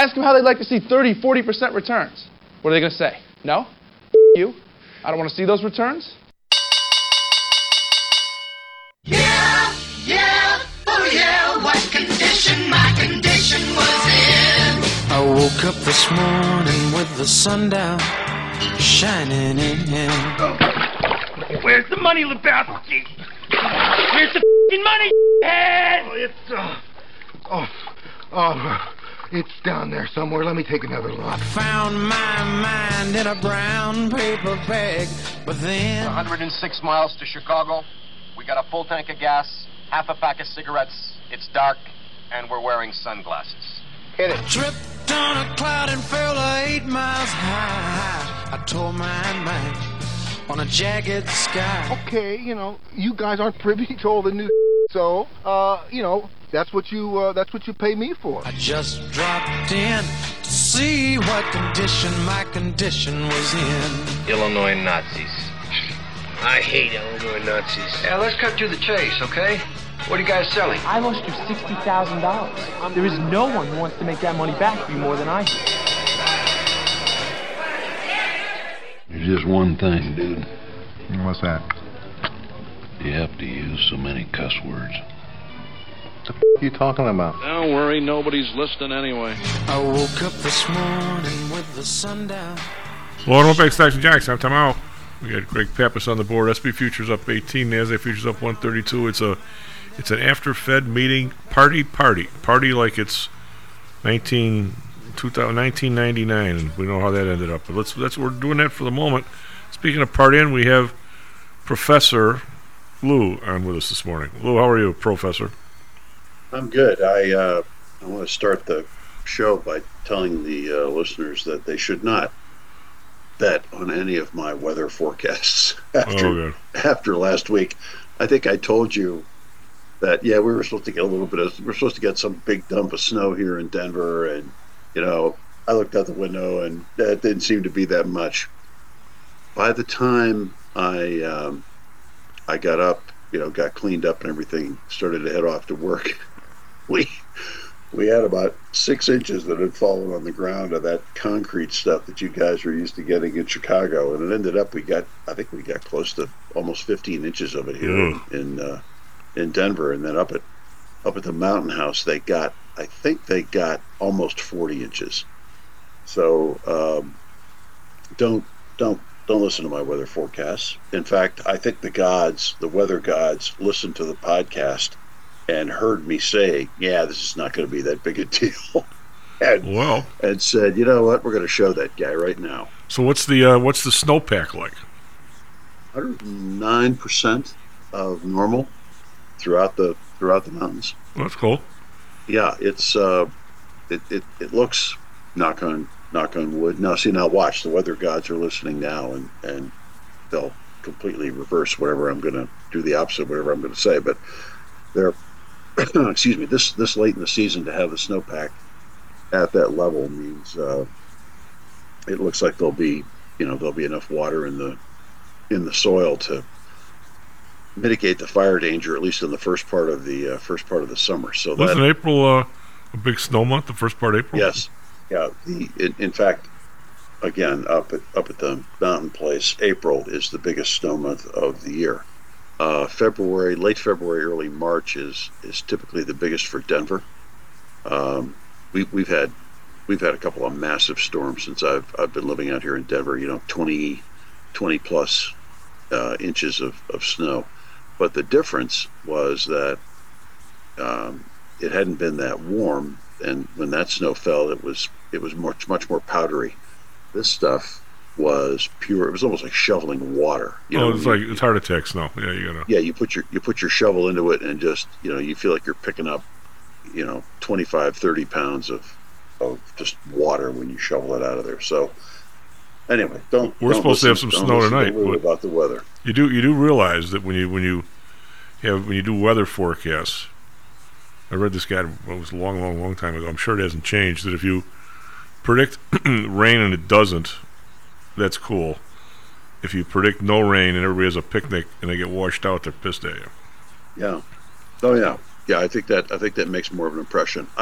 ask them how they'd like to see 30, 40% returns. What are they going to say? No? You? I don't want to see those returns? Yeah, yeah, oh yeah, what condition my condition was in. I woke up this morning with the sun down, shining in. Where's the money, Lebowski? Where's the f***ing money, head? It's down there somewhere. Let me take another look. I found my mind in a brown paper bag, but then 106 miles to Chicago. We got a full tank of gas, half a pack of cigarettes. It's dark, and we're wearing sunglasses. Hit it. tripped on a cloud and fell 8 miles high. I tore my mind on a jagged sky. Okay, you guys aren't privy to all the new so, that's what you pay me for. I just dropped in to see what condition my condition was in. Illinois Nazis. I hate Illinois Nazis. Yeah, let's cut to the chase, okay? What are you guys selling? I lost you $60,000. There is no one who wants to make that money back for you more than I do. There's just one thing, dude. What's that? You have to use so many cuss words. What the f*** are you talking about? Don't worry, nobody's listening anyway. I woke up this morning with the sun down. Well, back Stocks and Jocks. Time out. We got Greg Pappas on the board. SP futures up 18. NASDAQ futures up 132. It's an after-Fed meeting party like it's 1999, and we know how that ended up. But we're doing that for the moment. Speaking of partying, we have Professor Lou on with us this morning. Lou, how are you, Professor? I'm good. I want to start the show by telling the listeners that they should not bet on any of my weather forecasts after last week. I think I told you that we were supposed to get some big dump of snow here in Denver, and I looked out the window and that didn't seem to be that much. By the time I got up, got cleaned up and everything, started to head off to work, we had about 6 inches that had fallen on the ground of that concrete stuff that you guys were used to getting in Chicago, and it ended up we got close to almost 15 inches of it here in Denver, and then up at the Mountain House they got almost 40 inches. So don't listen to my weather forecasts. In fact, I think the weather gods, listened to the podcast and heard me say, this is not going to be that big a deal. And said, you know what, we're going to show that guy right now. So what's the snowpack like? 109% of normal throughout the mountains. That's cool. Yeah, it's it looks, knock on wood. Now watch, the weather gods are listening now, and they'll completely reverse whatever I'm going to do, the opposite of whatever I'm going to say. But they're excuse me, this late in the season to have the snowpack at that level means it looks like there'll be enough water in the soil to mitigate the fire danger, at least in the first part of the summer. So wasn't April a big snow month? The first part of April. Yes, yeah. In fact, again, up at the mountain place, April is the biggest snow month of the year. Late February, early March is typically the biggest for Denver. We've had a couple of massive storms since I've been living out here in Denver. 20 plus inches of snow. But the difference was that it hadn't been that warm, and when that snow fell, it was much more powdery. This stuff was pure. It was almost like shoveling water. It's heart attack snow. Yeah, you gotta. Yeah, you put your shovel into it, and just you feel like you're picking up 25-30 pounds of just water when you shovel it out of there. So anyway, we're supposed to have some snow tonight. About the weather, you do realize that when you do weather forecasts, I read this guy, it was a long time ago, I'm sure it hasn't changed, that if you predict rain and it doesn't, that's cool. If you predict no rain and everybody has a picnic and they get washed out, they're pissed at you. Yeah. Oh yeah. Yeah, I think that makes more of an impression.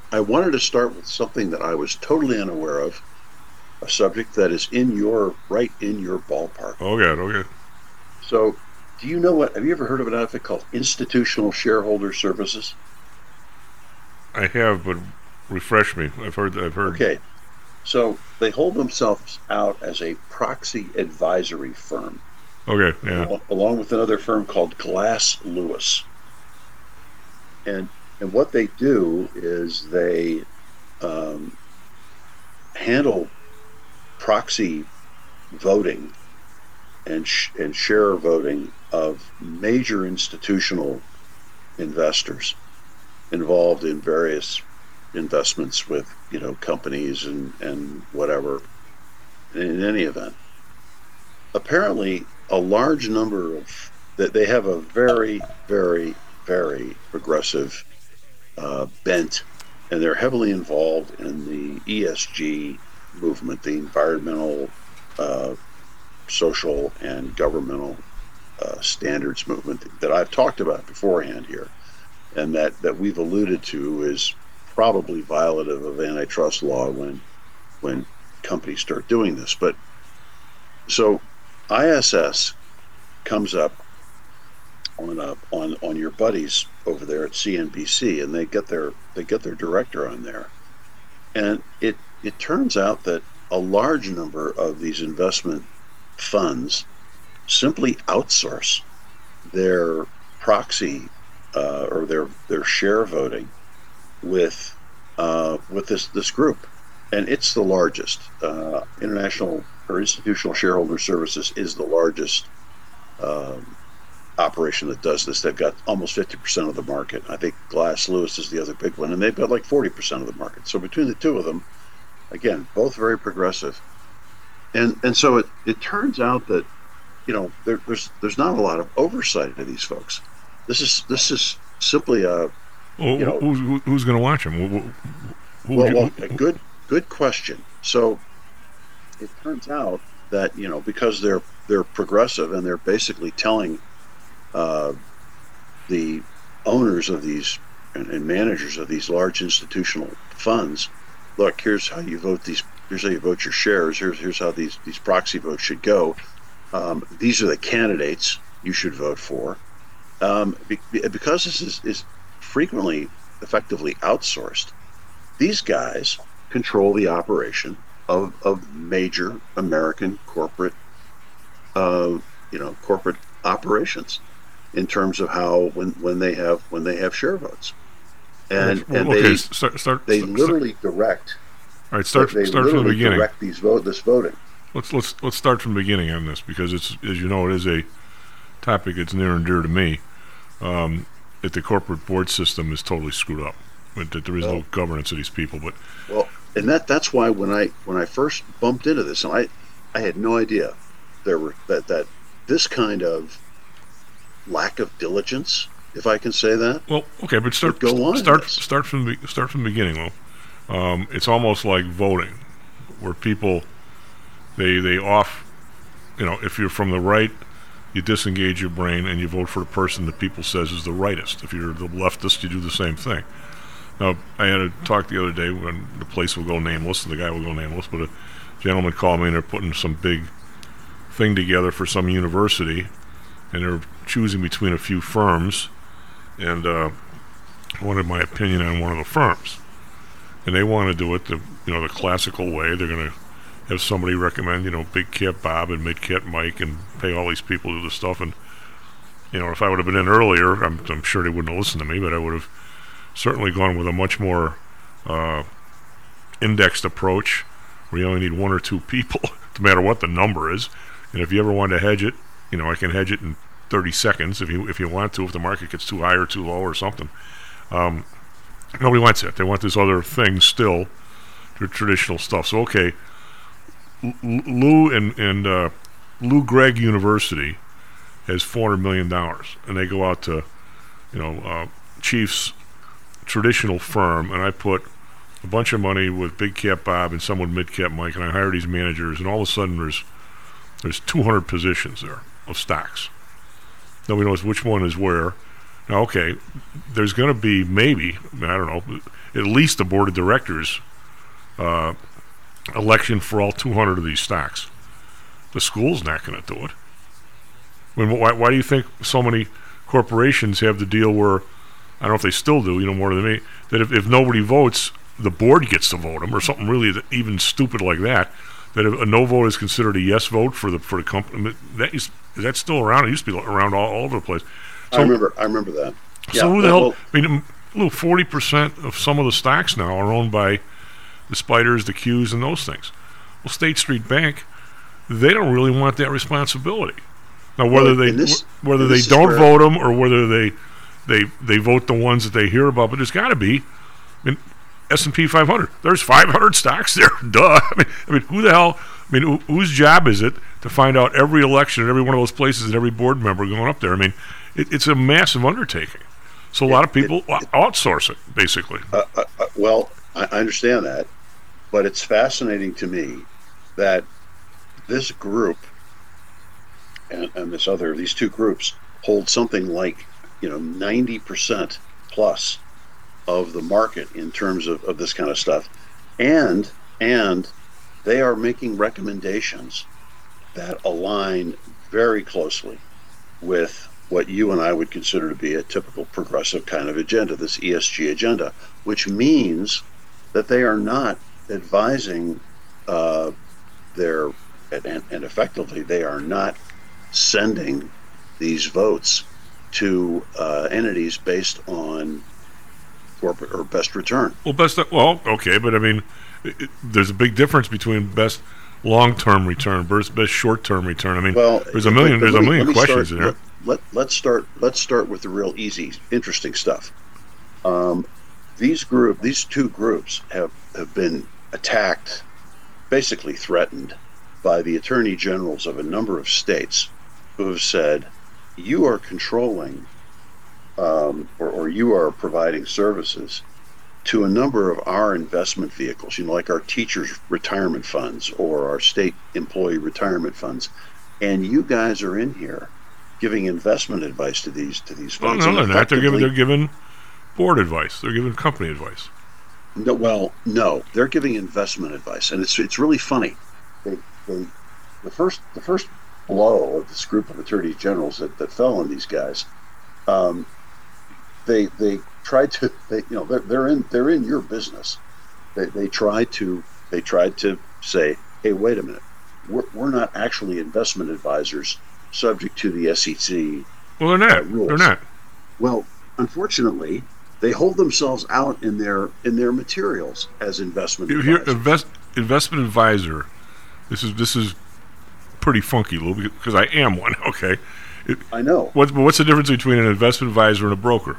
I wanted to start with something that I was totally unaware of, a subject that is right in your ballpark. Oh, yeah, okay. So, do you know have you ever heard of an outfit called Institutional Shareholder Services? I have, but refresh me. I've heard. Okay. So, they hold themselves out as a proxy advisory firm. Okay, yeah. Along with another firm called Glass Lewis. And what they do is they handle proxy voting and share voting of major institutional investors involved in various investments with companies and whatever. In any event, apparently a large number of that they have a very, very, very progressive bent, and they're heavily involved in the ESG movement, the environmental, social, and governmental standards movement that I've talked about beforehand here, and that we've alluded to is probably violative of antitrust law when companies start doing this. But so ISS comes up on your buddies over there at CNBC, and they get their director on there, and it turns out that a large number of these investment funds simply outsource their proxy or their share voting with this group, and it's the largest. International or Institutional Shareholder Services is the largest operation that does this. They've got almost 50% of the market. I think Glass Lewis is the other big one, and they've got like 40% of the market. So between the two of them, again, both very progressive. And so it turns out that there's not a lot of oversight of these folks. This is simply a who's going to watch them? A good question. So it turns out that because they're progressive and they're basically telling the owners of these and managers of these large institutional funds, look, here's how you vote these. Here's how you vote your shares. Here's how these proxy votes should go. These are the candidates you should vote for. Because this is frequently effectively outsourced, these guys control the operation of major American corporate operations in terms of how when they have share votes, and they literally direct. All right, start from the beginning. Direct this voting. Let's start from the beginning on this, because it's, as you know, it is a topic that's near and dear to me. That the corporate board system is totally screwed up. That there is no governance of these people. But and that's why when I first bumped into this, and I had no idea there were that this kind of lack of diligence, if I can say that. Well, okay, but start from the beginning, though. It's almost like voting, where people they off, if you're from the right, you disengage your brain and you vote for the person that people says is the rightist. If you're the leftist, you do the same thing. Now, I had a talk the other day when the place will go nameless, and the guy will go nameless, but a gentleman called me and they're putting some big thing together for some university, and they're choosing between a few firms, and wanted my opinion on one of the firms. And they want to do it the classical way. They're going to have somebody recommend, Big Cat Bob and Mid Cat Mike, and pay all these people to do the stuff. And if I would have been in earlier, I'm sure they wouldn't have listened to me, but I would have certainly gone with a much more indexed approach, where you only need one or two people, no matter what the number is. And if you ever want to hedge it, I can hedge it in 30 seconds if you want to, if the market gets too high or too low or something. Nobody wants that. They want this other thing still, the traditional stuff. So, okay, Lou and Lou Gregg University has $400 million, and they go out to, Chief's traditional firm, and I put a bunch of money with Big Cat Bob and some with Mid Cat Mike, and I hire these managers, and all of a sudden there's 200 positions there of stocks. Nobody knows which one is where. Now, okay, there's going to be maybe, I don't know, at least a board of directors election for all 200 of these stocks. The school's not going to do it. I mean, why do you think so many corporations have the deal where, I don't know if they still do, more than me, that if nobody votes, the board gets to vote them, or something really even stupid like that, that a no vote is considered a yes vote for the company. Is that still around? It used to be around all over the place. So, I remember that. So who the hell? 40% of some of the stocks now are owned by the Spiders, the Qs, and those things. Well, State Street Bank, they don't really want that responsibility. Now, whether they don't vote them or whether they vote the ones that they hear about, but there's got to be. I mean, S&P 500. There's 500 stocks there. Duh. I mean, who the hell? I mean, whose job is it to find out every election at every one of those places and every board member going up there? I mean, it's a massive undertaking. So a lot of people outsource it, basically. Well, I understand that, but it's fascinating to me that this group and these two groups hold something like 90% plus of the market in terms of this kind of stuff, and they are making recommendations that align very closely with what you and I would consider to be a typical progressive kind of agenda, this ESG agenda, which means that they are not advising and effectively they are not sending these votes to entities based on corporate or best return. Well, okay, but I mean, there's a big difference between best long-term return versus best short-term return. I mean, there's a million questions in there. Let's start with the real easy, interesting stuff. These two groups have been attacked, basically threatened, by the attorney generals of a number of states who have said, you are controlling or you are providing services to a number of our investment vehicles, like our teachers' retirement funds or our state employee retirement funds, and you guys are in here giving investment advice to these funds. Well, no, they're not. They're giving board advice. They're giving company advice. No, they're giving investment advice, and it's really funny. The first blow of this group of attorney generals that fell on these guys, they tried to they're in your business. They tried to say, hey, wait a minute, we're not actually investment advisors subject to the SEC. Well, they're not. Rules. They're not. Well, unfortunately, they hold themselves out in their materials as investment advisors. Investment advisor. This is pretty funky, Lou, because I am one. Okay. I know. What's the difference between an investment advisor and a broker?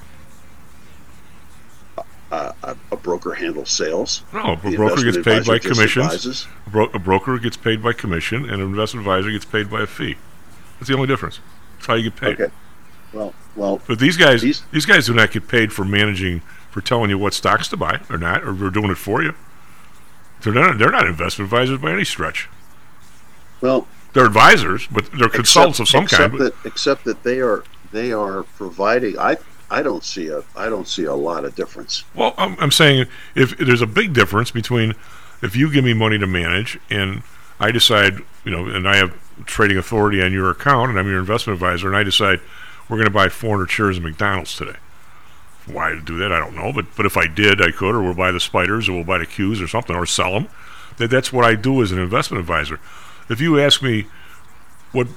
A broker handles sales. No, a broker gets paid by commissions. A broker gets paid by commission, and an investment advisor gets paid by a fee. That's the only difference. That's how you get paid. Okay. Well. But these guys do not get paid for managing, for telling you what stocks to buy or not, or they're doing it for you. They're not investment advisors by any stretch. Well, they're advisors, but they're consultants of some kind. Except that they are providing. I don't see a lot of difference. Well, I'm saying if there's a big difference between if you give me money to manage and I decide, and I have trading authority on your account and I'm your investment advisor and I decide we're going to buy 400 shares of McDonald's today. Why to do that, I don't know, but if I did, I could, or we'll buy the Spiders or we'll buy the Qs or something, or sell them. That's what I do as an investment advisor. If you ask me what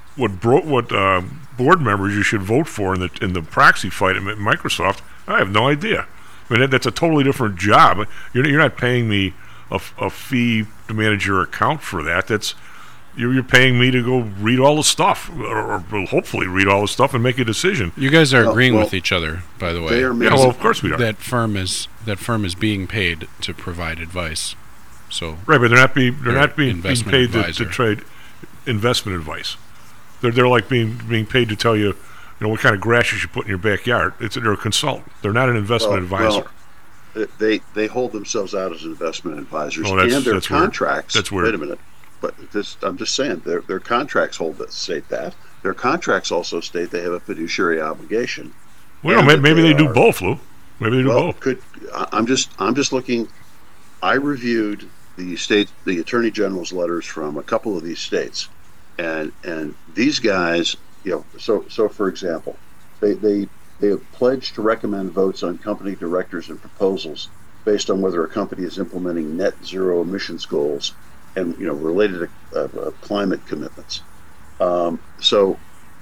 board members you should vote for in the proxy fight at Microsoft, I have no idea. I mean, that's a totally different job. You're not paying me a fee to manage your account for that. That's you're paying me to go read all the stuff, or hopefully read all the stuff and make a decision. You guys are agreeing with each other, by the way. Yeah, well, of course we are. That firm is being paid to provide advice. So right, but they're not being paid to trade investment advice. They're like being paid to tell you, what kind of grass you should put in your backyard. They're a consultant. They're not an investment advisor. Well, they hold themselves out as investment advisors, and their contracts. That's weird. Wait a minute, but I'm just saying their contracts state that. Their contracts also state they have a fiduciary obligation. Well, maybe they do both, Lou. Maybe they do both. I'm just looking. I reviewed the Attorney General's letters from a couple of these states, and these guys, so for example, they have pledged to recommend votes on company directors and proposals based on whether a company is implementing net zero emissions goals and related to climate commitments. So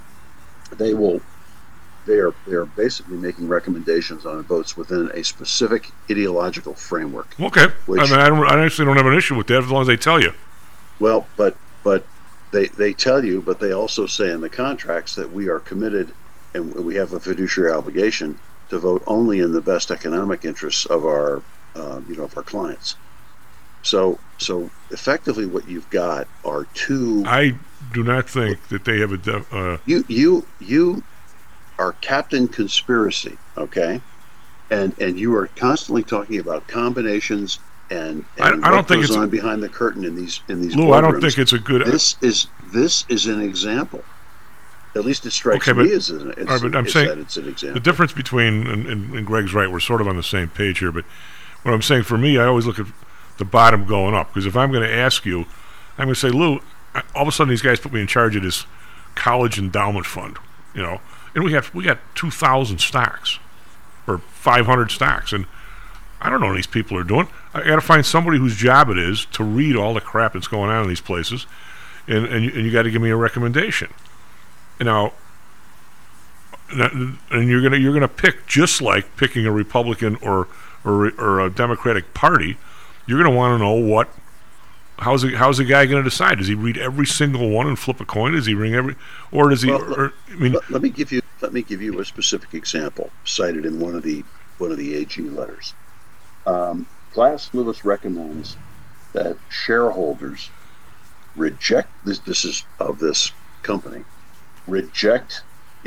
they are basically making recommendations on votes within a specific ideological framework. Okay. I actually don't have an issue with that as long as they tell you. Well, but they tell you, but they also say in the contracts that we are committed and we have a fiduciary obligation to vote only in the best economic interests of our of our clients. So effectively, what you've got are two. I do not think that they have a. You are Captain Conspiracy, okay, and you are constantly talking about combinations and I don't what think goes it's on behind the curtain in these. Lou, I don't think it's a good. This is an example. At least it strikes me as an example. But I'm saying it's an example. The difference between and Greg's right. We're sort of on the same page here, but what I'm saying for me, I always look at the bottom going up, because if I'm going to ask you, I'm going to say, Lou, all of a sudden these guys put me in charge of this college endowment fund, and we got 2,000 stocks or 500 stocks, and I don't know what these people are doing. I got to find somebody whose job it is to read all the crap that's going on in these places, and you got to give me a recommendation. Now, and you're gonna pick, just like picking a Republican or a Democratic Party. You're going to want to know how's the guy going to decide? Does he read every single one and flip a coin? Does he ring every, or does he? Let me give you a specific example cited in one of the AG letters. Glass Lewis recommends that shareholders reject this. This is of this company. Reject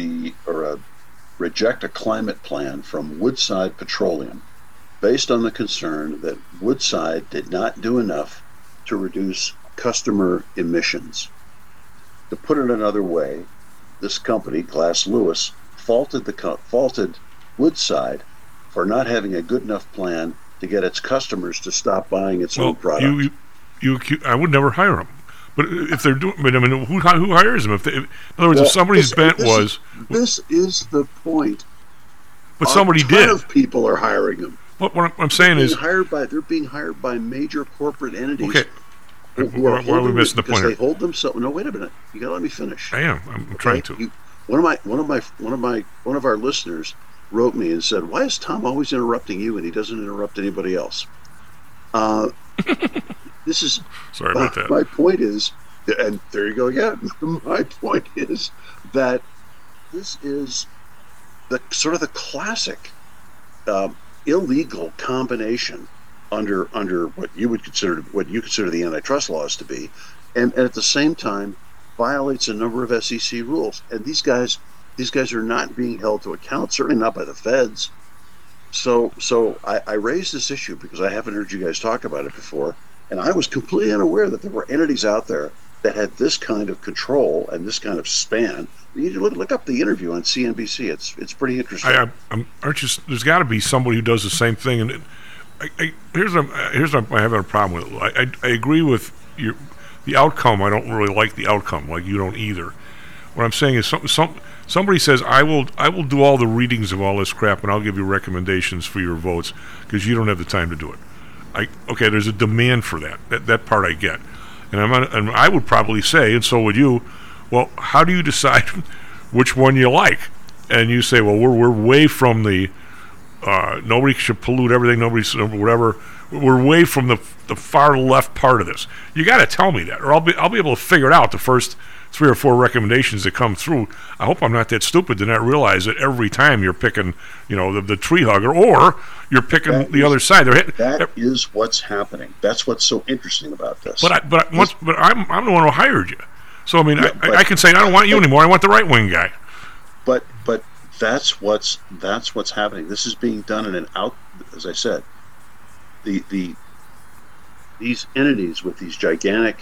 a climate plan from Woodside Petroleum, based on the concern that Woodside did not do enough to reduce customer emissions. To put it another way, this company, Glass Lewis, faulted Woodside for not having a good enough plan to get its customers to stop buying its own product. I would never hire them. But if they're doing, who hires them? In other words, if somebody's bent was, this is the point. But somebody did. A ton of people are hiring them. What I'm saying is, they're being hired by major corporate entities. Okay. Why are we missing the point here? They hold themselves. No, wait a minute. You got to let me finish. I am. I'm trying to. One of our listeners wrote me and said, "Why is Tom always interrupting you and he doesn't interrupt anybody else?" This is sorry about that. My point is, and there you go again. My point is that this is the sort of the classic illegal combination under what you consider the antitrust laws to be, and at the same time violates a number of SEC rules. And these guys are not being held to account, certainly not by the feds. So I raised this issue because I haven't heard you guys talk about it before, and I was completely unaware that there were entities out there that had this kind of control and this kind of span. You need to look up the interview on CNBC. It's pretty interesting. There's got to be somebody who does the same thing. And here's what I'm having a problem with. I agree with the outcome. I don't really like the outcome. Like you don't either. What I'm saying is somebody says I will do all the readings of all this crap and I'll give you recommendations for your votes because you don't have the time to do it. Okay, there's a demand for that. That part I get. And I would probably say, and so would you, well, how do you decide which one you like? And you say, well, we're way from the nobody should pollute everything, whatever. We're way from the far left part of this. You got to tell me that, or I'll be able to figure it out the first 3 or 4 recommendations that come through. I hope I'm not that stupid to not realize that every time you're picking, the tree hugger, or you're picking the other side. That is what's happening. That's what's so interesting about this. But I'm the one who hired you. So I can say I don't want you anymore. I want the right wing guy. But that's what's happening. This is being done in as I said, these entities with these gigantic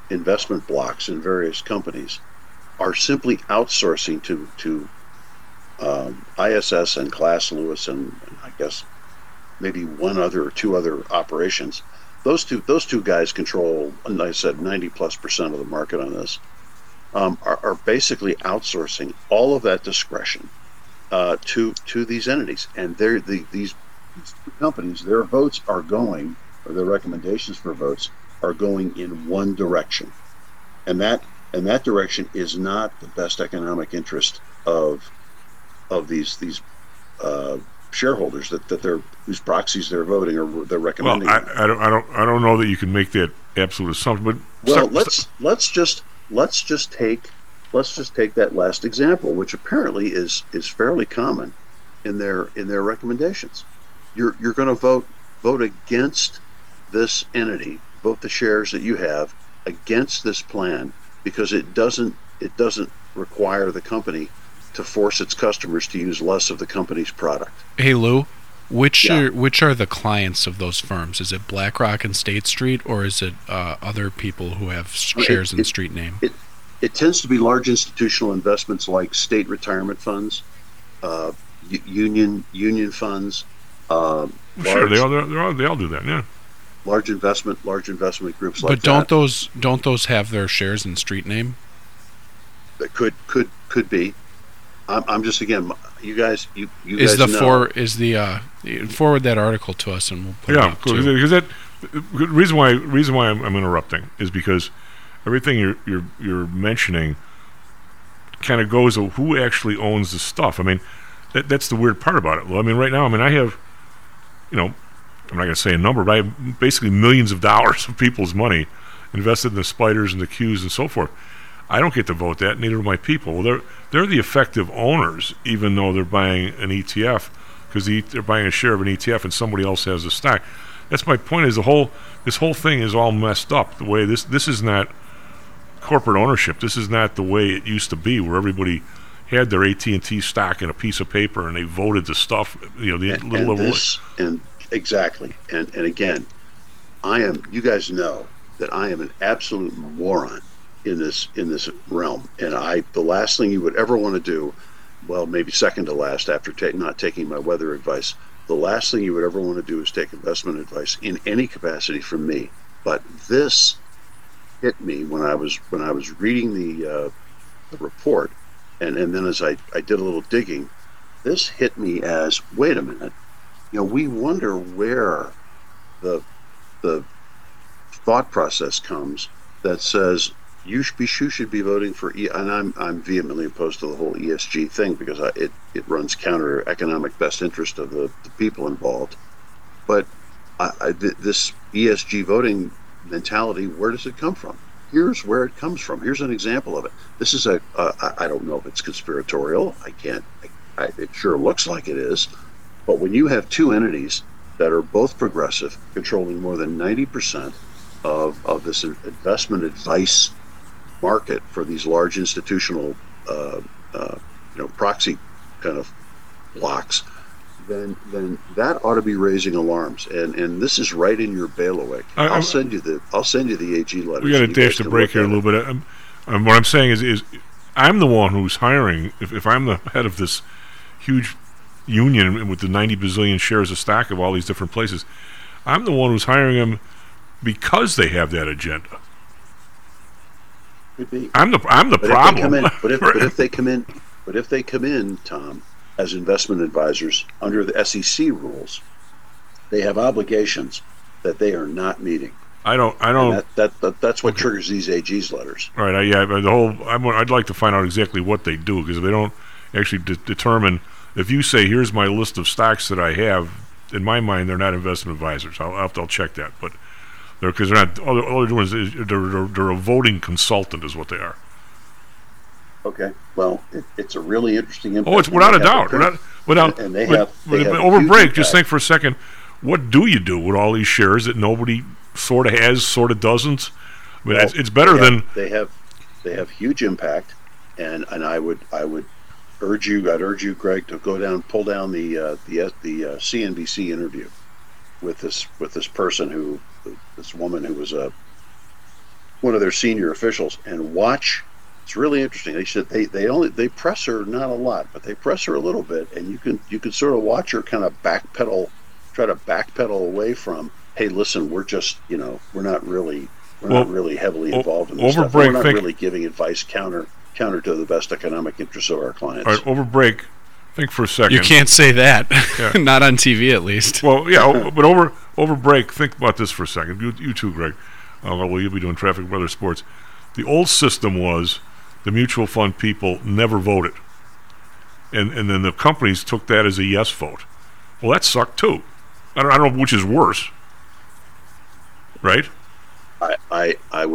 investment blocks in various companies are simply outsourcing to ISS and Glass Lewis and I guess maybe one other or two other operations. Those two guys control, like I said, 90+% of the market on this. Are basically outsourcing all of that discretion to these entities, and these companies, their votes are going, or their recommendations for votes are going in one direction, and that direction is not the best economic interest of these shareholders that they're whose proxies they're voting or they're recommending. Well, I don't know that you can make that absolute assumption, but let's just take that last example, which apparently is fairly common in their recommendations. You're going to vote against this entity, vote the shares that you have against this plan because it doesn't require the company to force its customers to use less of the company's product. Hey Lou, which are the clients of those firms? Is it BlackRock and State Street, or is it other people who have shares in street name? It tends to be large institutional investments like state retirement funds, union funds. Sure, they all do that. Yeah. Large investment groups like that. But don't those have their shares in street name? That could be. I'm just, again, you guys forward that article to us and we'll put it up too. Because that reason why I'm interrupting is because everything you're mentioning kind of goes to who actually owns the stuff. I mean, that's the weird part about it. Well, I mean, right now, I have, I'm not going to say a number, but I have basically millions of dollars of people's money invested in the Spiders and the Qs and so forth. I don't get to vote that, neither do my people. Well, they're the effective owners, even though they're buying an ETF, because they're buying a share of an ETF and somebody else has the stock. That's my point. Is this whole thing is all messed up. The way this is not corporate ownership. This is not the way it used to be, where everybody had their AT&T stock in a piece of paper and they voted the stuff. Exactly. And again, you guys know that I am an absolute moron in this realm, and the last thing you would ever want to do, well, maybe second to last after not taking my weather advice, the last thing you would ever want to do is take investment advice in any capacity from me. But this hit me when I was reading the report, and then as I did a little digging, this hit me as, wait a minute, we wonder where the thought process comes that says you should be voting for and I'm vehemently opposed to the whole ESG thing because it runs counter economic best interest of the people involved. But this ESG voting mentality, where does it come from? Here's where it comes from. Here's an example of it. This is I don't know if it's conspiratorial. It sure looks like it is. But when you have two entities that are both progressive, controlling more than 90% of this investment advice market for these large institutional proxy kind of blocks, then that ought to be raising alarms. And this is right in your bailiwick. I'll send you the AG letters. We got to dash the break here a little bit. What I'm saying is I'm the one who's hiring. If I'm the head of this huge union with the 90 bazillion shares of stock of all these different places, I'm the one who's hiring them because they have that agenda. Could be. I'm the problem. But if they come in, Tom, as investment advisors under the SEC rules, they have obligations that they are not meeting. I don't. That's what triggers these AG's letters. Right. I'd like to find out exactly what they do, because if they don't actually determine, if you say here's my list of stocks that I have, in my mind they're not investment advisors. I'll check that, but. Because they're not. All they're doing is they're a voting consultant, is what they are. Okay. Well, it's a really interesting impact. Oh, it's without a doubt. And they have over break. Just think for a second. What do you do with all these shares that nobody sort of has, sort of doesn't? I mean, it's better than they have huge impact, and I would urge you, Greg, to pull down the CNBC interview with this person this woman who was one of their senior officials, and watch It's really interesting. They said they press her not a lot, but they press her a little bit, and you can sort of watch her kind of try to backpedal away from, hey, listen, we're just, we're not really heavily involved in this stuff. We're not really giving advice counter to the best economic interests of our clients. All right, over break, think for a second. You can't say that. Yeah. Not on TV, at least. Well, yeah, but over break, think about this for a second. You too, Greg. Well, you'll be doing traffic, weather, sports. The old system was the mutual fund people never voted. And then the companies took that as a yes vote. Well, that sucked too. I don't know which is worse. Right? I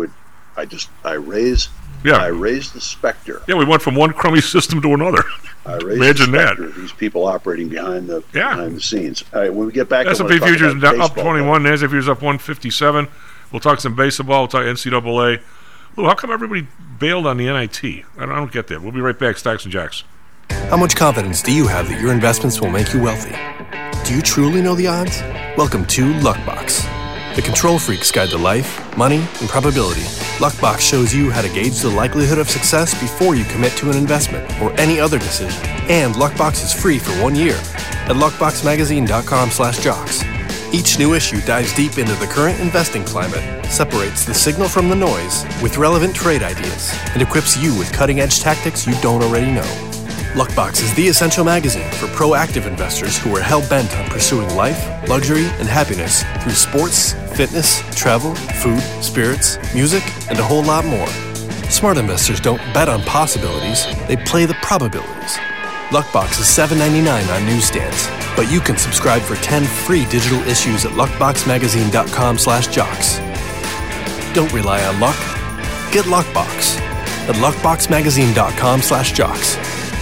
raise the specter. Yeah, we went from one crummy system to another. Imagine that. These people operating behind the scenes. All right, when we get back, S&P futures up 21. NASDAQ futures up 157. We'll talk some baseball. We'll talk NCAA. Lou, how come everybody bailed on the NIT? I don't get that. We'll be right back. Stocks and Jocks. How much confidence do you have that your investments will make you wealthy? Do you truly know the odds? Welcome to Luckbox, the control freak's guide to life, money, and probability. Luckbox shows you how to gauge the likelihood of success before you commit to an investment or any other decision. And Luckbox is free for 1 year at luckboxmagazine.com/jocks. Each new issue dives deep into the current investing climate, separates the signal from the noise with relevant trade ideas, and equips you with cutting-edge tactics you don't already know. Luckbox is the essential magazine for proactive investors who are hell-bent on pursuing life, luxury, and happiness through sports, fitness, travel, food, spirits, music, and a whole lot more. Smart investors don't bet on possibilities, they play the probabilities. Luckbox is $7.99 on newsstands, but you can subscribe for 10 free digital issues at luckboxmagazine.com/jocks. Don't rely on luck. Get Luckbox at luckboxmagazine.com/jocks.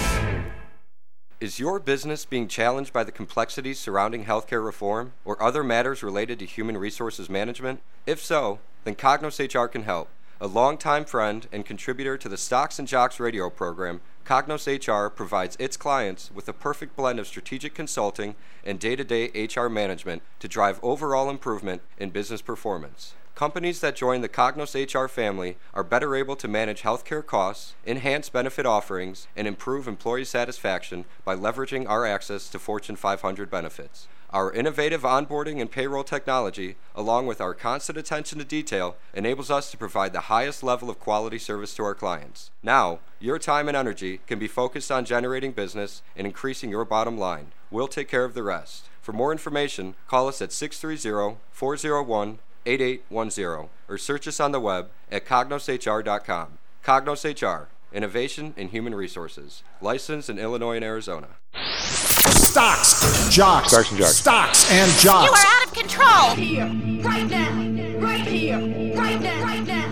Is your business being challenged by the complexities surrounding healthcare reform or other matters related to human resources management? If so, then Cognos HR can help. A longtime friend and contributor to the Stocks and Jocks radio program, Cognos HR provides its clients with a perfect blend of strategic consulting and day-to-day HR management to drive overall improvement in business performance. Companies that join the Cognos HR family are better able to manage healthcare costs, enhance benefit offerings, and improve employee satisfaction by leveraging our access to Fortune 500 benefits. Our innovative onboarding and payroll technology, along with our constant attention to detail, enables us to provide the highest level of quality service to our clients. Now, your time and energy can be focused on generating business and increasing your bottom line. We'll take care of the rest. For more information, call us at 630-401-8810 or search us on the web at cognoshr.com. Cognos HR, innovation in human resources. Licensed in Illinois and Arizona. Stocks, Jocks. Stocks and Jocks. Stocks and Jocks. You are out of control. Right here, right now, right here, right now, right now.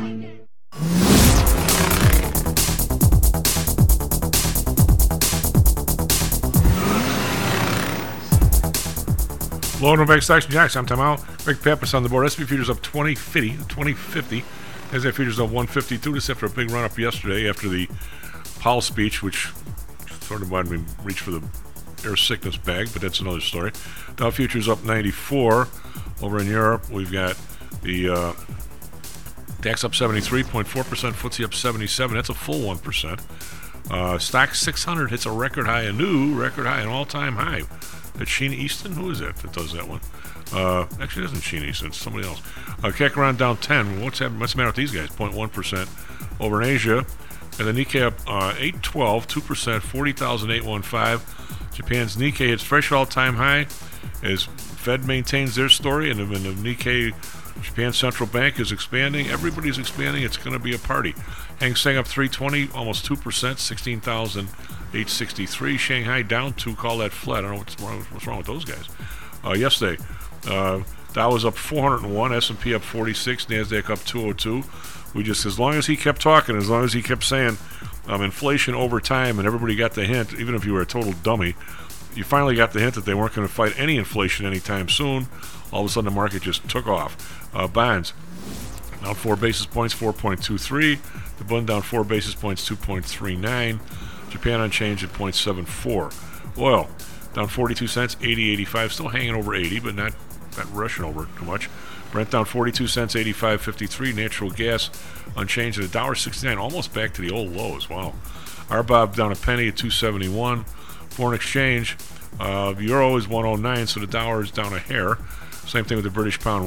Low and back Stocks and Jocks. I'm Tom Al. Rick Pappas on the board. S&P futures up 2050. NASDAQ futures up 152. Just after a big run up yesterday after the Powell speech, which sort of wanted me to reach for the air sickness bag, but that's another story. Dow futures up 94. Over in Europe, we've got the DAX up 73.4%, FTSE up 77. That's a full 1%. Stock 600 hits a record high, a new record high, an all-time high. That's Sheena Easton? Who is that does that one? Actually, it isn't Sheena Easton. It's somebody else. Kekaran down 10. What's the matter with these guys? 0.1%. Over in Asia, and the Nikkei up 812, 2%, 40,815. Japan's Nikkei hits fresh all-time high as Fed maintains their story, and the Nikkei, Japan Central Bank, is expanding. Everybody's expanding. It's going to be a party. Hang Seng up 320, almost 2%, 16,863. Shanghai down 2, call that flat. I don't know what's wrong with those guys. Yesterday, Dow was up 401, S&P up 46, NASDAQ up 202. As long as he kept talking, as long as he kept saying inflation over time, and everybody got the hint, even if you were a total dummy, you finally got the hint that they weren't going to fight any inflation anytime soon. All of a sudden, the market just took off. Bonds down 4 basis points, 4.23. The Bund down 4 basis points, 2.39. Japan unchanged at 0.74. Oil down 42 cents, 80.85. Still hanging over 80, but not rushing over too much. Brent down 42 cents, 85.53. Natural gas unchanged at $1.69, almost back to the old lows. Wow. RBOB down a penny at 271. Foreign exchange, the euro is 109, so the dollar is down a hair. Same thing with the British pound,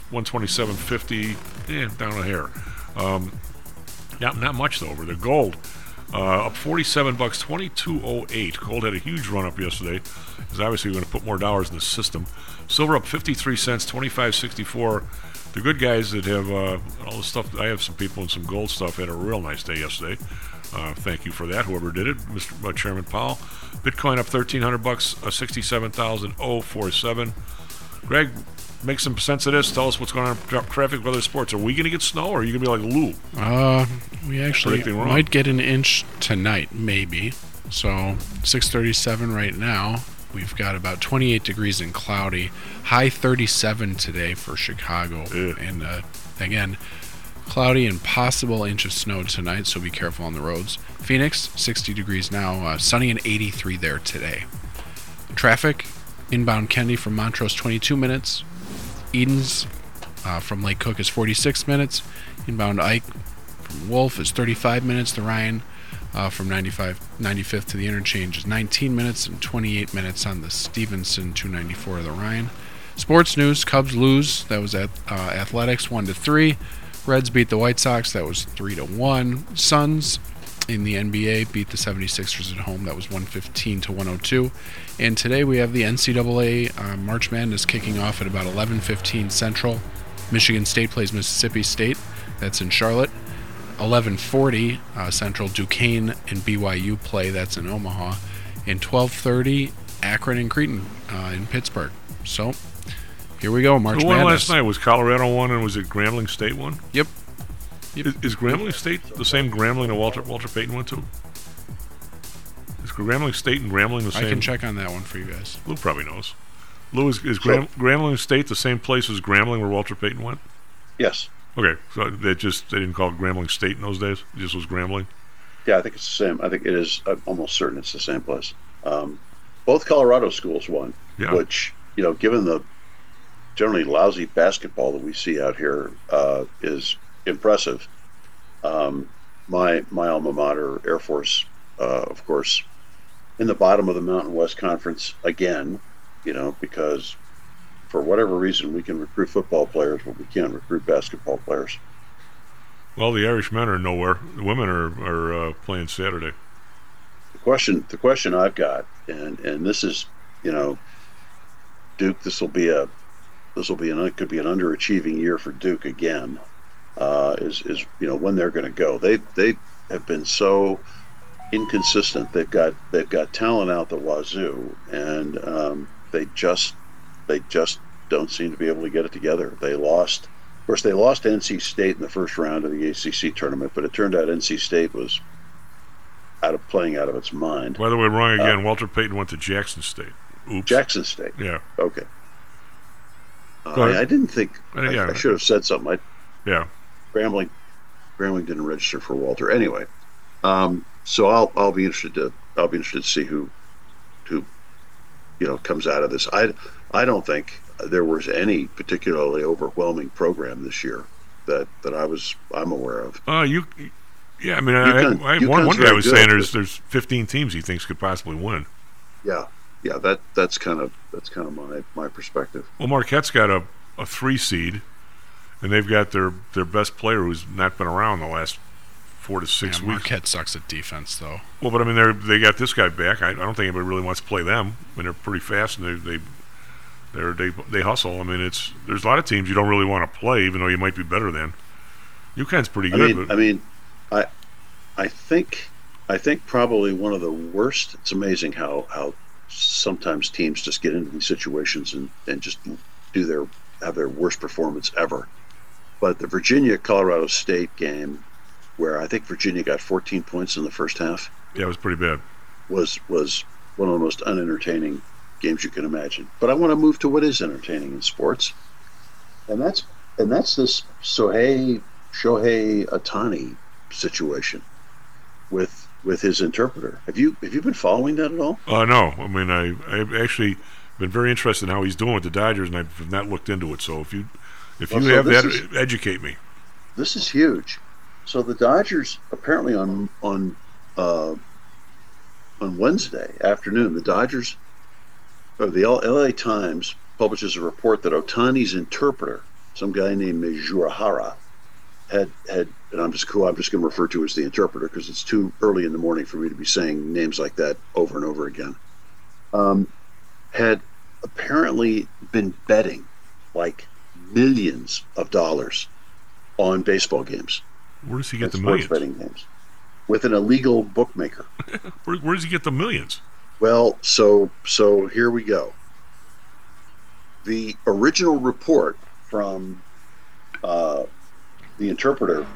127.50, down a hair. Not much though over the gold. Up $47, 22.08. Gold had a huge run up yesterday. Because obviously we're going to put more dollars in the system. Silver up 53 cents, 25.64. The good guys that have all the stuff. I have some people and some gold stuff had a real nice day yesterday. Thank you for that, whoever did it, Mr. Chairman Powell. Bitcoin up $1,300, 67,047. Greg, make some sense of this. Tell us what's going on in traffic, weather, sports. Are we going to get snow, or are you going to be like Lou? We actually might get an inch tonight, maybe. So 6:37 right now. We've got about 28 degrees and cloudy. High 37 today for Chicago. And again, cloudy and possible inch of snow tonight, so be careful on the roads. Phoenix, 60 degrees now. Sunny and 83 there today. Traffic, inbound Kennedy from Montrose, 22 minutes. Edens from Lake Cook is 46 minutes. Inbound Ike from Wolf is 35 minutes. The Ryan from 95th to the interchange is 19 minutes, and 28 minutes on the Stevenson 294 of the Ryan. Sports news, Cubs lose. That was at Athletics 1-3. Reds beat the White Sox. That was 3-1. Suns in the NBA beat the 76ers at home. That was 115-102. And today we have the NCAA March Madness kicking off at about 11:15 Central. Michigan State plays Mississippi State. That's in Charlotte. 11:40 Central. Duquesne and BYU play. That's in Omaha. And 12:30 Akron and Creighton in Pittsburgh. So here we go, March Madness. Who won last night? Was Colorado won, and was it Grambling State won? Yep. Is Grambling State the same Grambling that Walter Payton went to? Is Grambling State and Grambling the same? I can check on that one for you guys. Lou probably knows. Lou, is Grambling State the same place as Grambling where Walter Payton went? Yes. Okay, so they didn't call it Grambling State in those days? It just was Grambling? Yeah, I think it's the same. I think it is. I'm almost certain it's the same place. Both Colorado schools won, which, given the generally lousy basketball that we see out here, is impressive. My alma mater, Air Force, of course, in the bottom of the Mountain West Conference again, because for whatever reason we can recruit football players, but we can't recruit basketball players. Well, the Irish men are nowhere. The women are playing Saturday. The question I've got, and this is, Duke. This could be an underachieving year for Duke again. Is when they're going to go. They have been so inconsistent. They've got talent out the wazoo, and they just don't seem to be able to get it together. They lost. Of course, they lost NC State in the first round of the ACC tournament, but it turned out NC State was playing out of its mind. By the way, wrong again. Walter Payton went to Jackson State. Oops. Jackson State. Yeah. Okay. I didn't think. I should have said something. Grambling didn't register for Walter anyway. So I'll be interested to see who comes out of this. I don't think there was any particularly overwhelming program this year that I'm aware of. One guy was saying there's 15 teams he thinks could possibly win. Yeah, that's kind of my perspective. Well, Marquette's got a 3 seed, and they've got their best player who's not been around the last 4 to 6 weeks. Marquette sucks at defense, though. Well, but they got this guy back. I don't think anybody really wants to play them. I mean, they're pretty fast, and they hustle. I mean, there's a lot of teams you don't really want to play, even though you might be better than. UConn's pretty good. I think probably one of the worst. It's amazing how sometimes teams just get into these situations and just have their worst performance ever. But the Virginia-Colorado State game, where I think Virginia got 14 points in the first half. Yeah, it was pretty bad. Was one of the most unentertaining games you can imagine. But I want to move to what is entertaining in sports, and that's this Shohei Ohtani situation with his interpreter. Have you been following that at all? No. I mean, I've actually been very interested in how he's doing with the Dodgers, and I've not looked into it. So if you If you have that, educate me. This is huge. So the Dodgers apparently on Wednesday afternoon, the LA Times publishes a report that Ohtani's interpreter, some guy named Mizurahara, had, and I'm just going to refer to as the interpreter because it's too early in the morning for me to be saying names like that over and over again, had apparently been betting like millions of dollars on baseball games. Where does he get the millions? Sports betting games. With an illegal bookmaker. Where does he get the millions? Well, so here we go. The original report from the interpreter,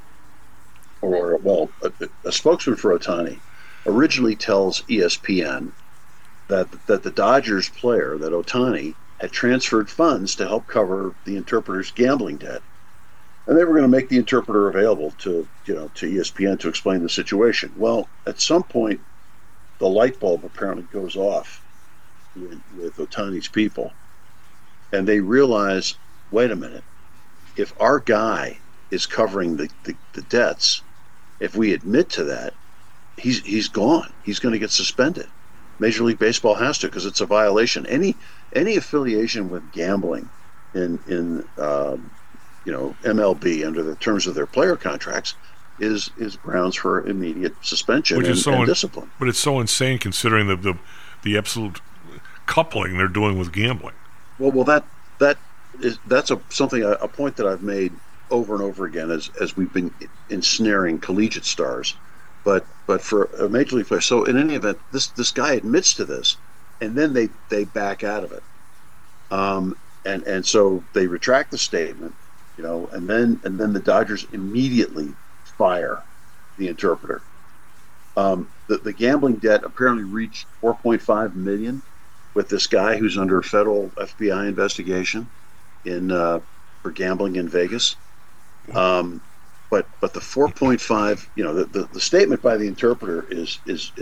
a spokesman for Ohtani, originally tells ESPN that the Dodgers player, that Ohtani, had transferred funds to help cover the interpreter's gambling debt. And they were going to make the interpreter available to ESPN to explain the situation. Well, at some point, the light bulb apparently goes off with Ohtani's people. And they realize, wait a minute, if our guy is covering the debts, if we admit to that, he's gone. He's going to get suspended. Major League Baseball has to, because it's a violation. Any affiliation with gambling in MLB under the terms of their player contracts is grounds for immediate suspension and discipline. But it's so insane considering the absolute coupling they're doing with gambling. Well, that's a point that I've made over and over again as we've been ensnaring collegiate stars, but for a major league player. So in any event, this guy admits to this, and then they back out of it, and so they retract the statement, and then the Dodgers immediately fire the interpreter. The gambling debt apparently reached $4.5 million with this guy who's under federal FBI investigation for gambling in Vegas. But the 4.5, the statement by the interpreter is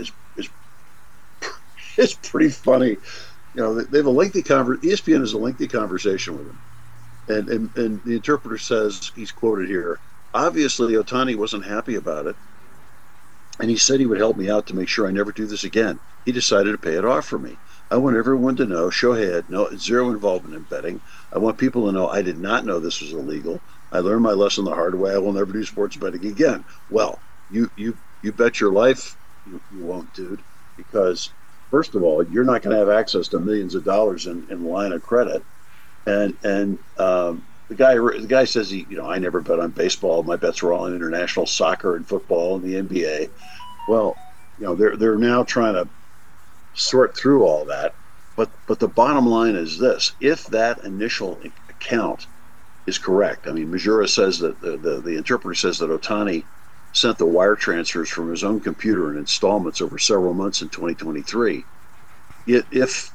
pretty funny. They have a lengthy ESPN has a lengthy conversation with him, and the interpreter says, he's quoted here, obviously Ohtani wasn't happy about it, and he said he would help me out to make sure I never do this again. He decided to pay it off for me. I want everyone to know Shohei had zero involvement in betting. I want people to know I did not know this was illegal. I learned my lesson the hard way. I will never do sports betting again. Well, you bet your life you won't, dude, because first of all, you're not going to have access to millions of dollars in line of credit, and the guy says I never bet on baseball. My bets were all on international soccer and football and the NBA. Well, they're now trying to sort through all that, but the bottom line is this: if that initial account is correct, I mean, Missouri says that the interpreter says that Ohtani sent the wire transfers from his own computer in installments over several months in 2023. If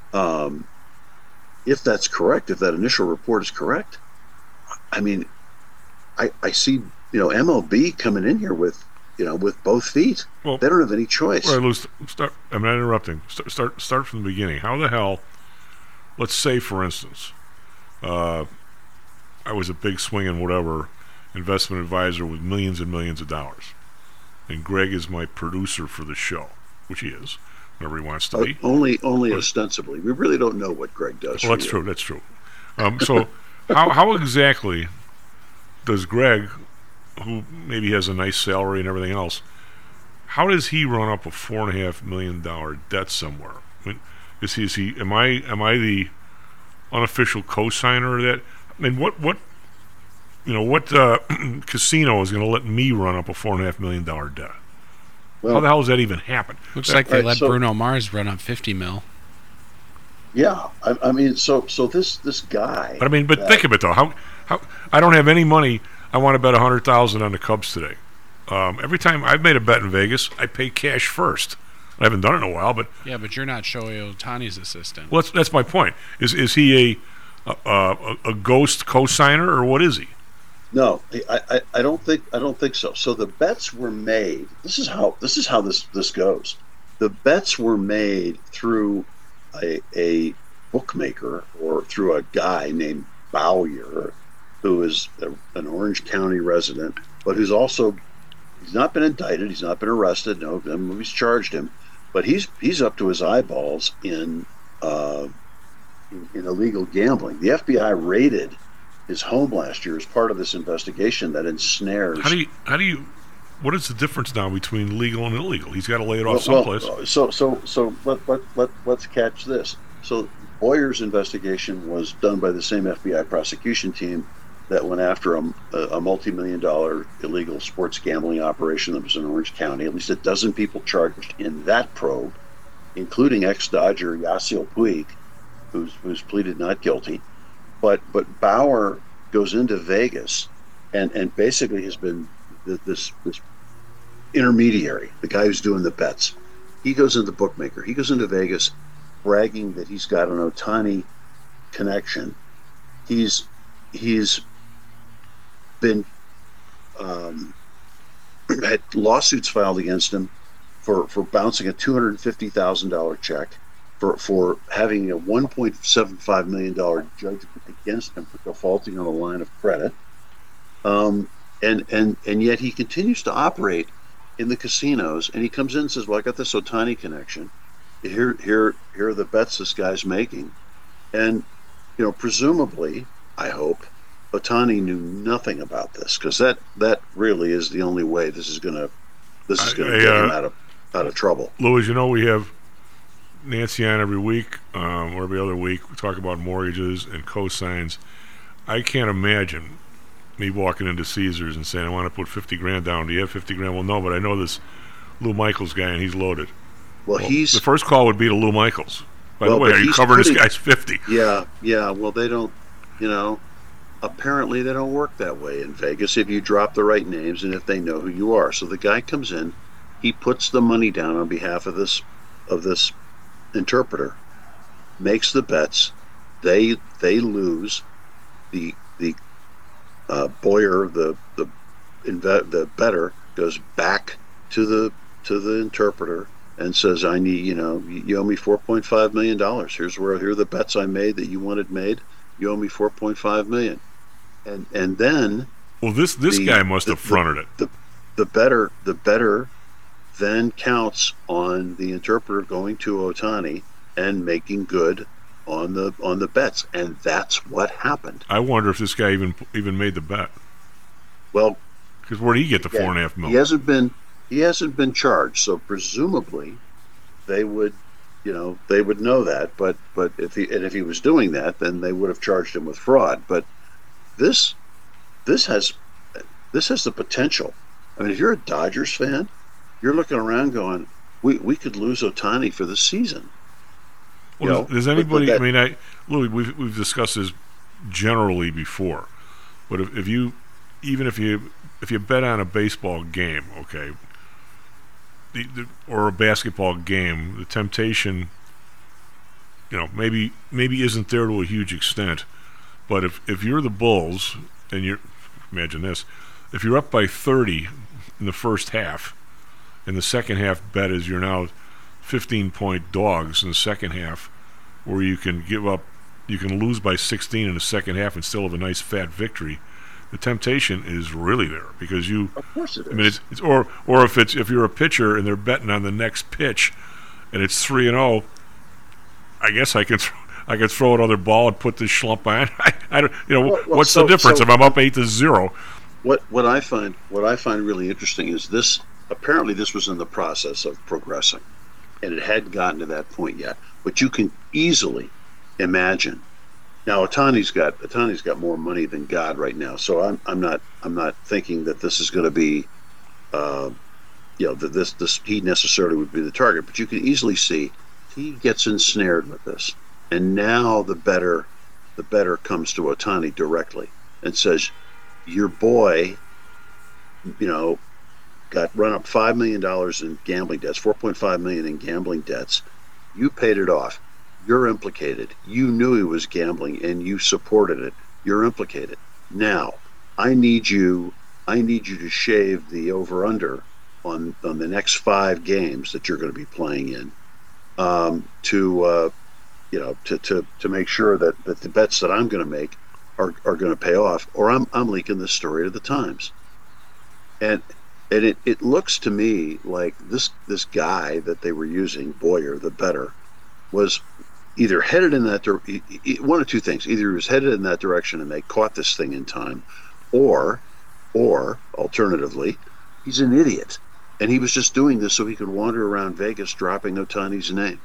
that's correct, if that initial report is correct, I mean, I see MLB coming in here with both feet. Well, they don't have any choice. All right, I'm not interrupting. Start from the beginning. How the hell? Let's say, for instance, I was a big swinging whatever investment advisor with millions and millions of dollars, and Greg is my producer for the show, which he is, whatever he wants to be. Only ostensibly. We really don't know what Greg does. Well, that's true. So, how exactly does Greg, who maybe has a nice salary and everything else, how does he run up a $4.5 million debt somewhere? I mean, am I the unofficial co-signer of that? I mean, what casino is going to let me run up a $4.5 million debt? Well, how the hell does that even happen? Looks like they let Bruno Mars run up $50 million. Yeah, I mean, so this guy. But think of it though. How I don't have any money. I want to bet $100,000 on the Cubs today. Every time I've made a bet in Vegas, I pay cash first. I haven't done it in a while, but but you're not Shohei Ohtani's assistant. Well, that's my point. Is he a ghost co-signer, or what is he? No, I don't think so. So the bets were made. This is how this goes. The bets were made through a bookmaker or through a guy named Bowyer, who is an Orange County resident, but he's not been indicted, he's not been arrested, nobody's charged him, but he's up to his eyeballs in illegal gambling. The FBI raided his home last year as part of this investigation that ensnares. How do you? What is the difference now between legal and illegal? He's got to lay it off someplace. So let's catch this. So Boyer's investigation was done by the same FBI prosecution team that went after a multi-million-dollar illegal sports gambling operation that was in Orange County. At least a dozen people charged in that probe, including ex-Dodger Yasiel Puig, who's pleaded not guilty. But Bauer goes into Vegas and basically has been this intermediary, the guy who's doing the bets. He goes into bookmaker. He goes into Vegas bragging that he's got an Ohtani connection. He's been had lawsuits filed against him for bouncing a $250,000 check, for having a $1.75 million judgment against him for defaulting on a line of credit, and yet he continues to operate in the casinos. And he comes in and says, "Well, I got this Ohtani connection. Here are the bets this guy's making," and presumably, I hope, Ohtani knew nothing about this, because that really is the only way this is going to get him out of trouble. Louis, we have Nancy on every week or every other week. We talk about mortgages and cosigns. I can't imagine me walking into Caesars and saying, "I want to put $50,000 down. Do you have $50,000?" Well, no, but I know this Lou Michaels guy, and he's loaded. Well, the first call would be to Lou Michaels. By the way, are you covering this guy's 50? Yeah. Well, they don't. Apparently they don't work that way in Vegas if you drop the right names and if they know who you are. So the guy comes in, he puts the money down on behalf of this interpreter, makes the bets. They lose. The Boyer, the bettor, goes back to the interpreter and says, "I need, you owe me $4.5 million. Here are the bets I made that you wanted made. You owe me $4.5 million." And then, well, this guy must have fronted it. The bettor then counts on the interpreter going to Ohtani and making good on the bets, and that's what happened. I wonder if this guy even made the bet. Well, because where did he get the $4.5 million? He hasn't been charged, so presumably they would know that. But if he was doing that, then they would have charged him with fraud. But this has the potential. I mean, if you're a Dodgers fan, you're looking around going, we could lose Ohtani for the season. Well, does anybody? Louis, we've discussed this generally before, but if you bet on a baseball game, okay, or a basketball game, the temptation, maybe isn't there to a huge extent. But if you're the Bulls and imagine this, if you're up by 30 in the first half, and the second half bet is you're now 15-point dogs in the second half, where you can lose by 16 in the second half and still have a nice fat victory. The temptation is really there because you. Of course it is. I mean, it's or if you're a pitcher and they're betting on the next pitch, and it's 3-0. I guess I can throw another ball and put this schlump on. I don't. What's the difference if I'm up 8-0? What I find really interesting is this. Apparently, this was in the process of progressing, and it hadn't gotten to that point yet. But you can easily imagine. Now, Ohtani's got more money than God right now, so I'm not thinking that this is going to be, that this he necessarily would be the target. But you can easily see he gets ensnared with this, and now the bettor comes to Ohtani directly and says, "Your boy, got run up $5 million in gambling debts, $4.5 million in gambling debts. You paid it off. You're implicated. You knew he was gambling and you supported it. You're implicated. Now, I need you to shave the over/under on the next 5 games that you're going to be playing in, to make sure that the bets that I'm going to make are going to pay off, or I'm leaking this story to the Times. And it looks to me like this guy that they were using, Boyer, the bettor, was either headed in that one of two things. Either he was headed in that direction and they caught this thing in time, or alternatively, he's an idiot. And he was just doing this so he could wander around Vegas dropping Ohtani's name.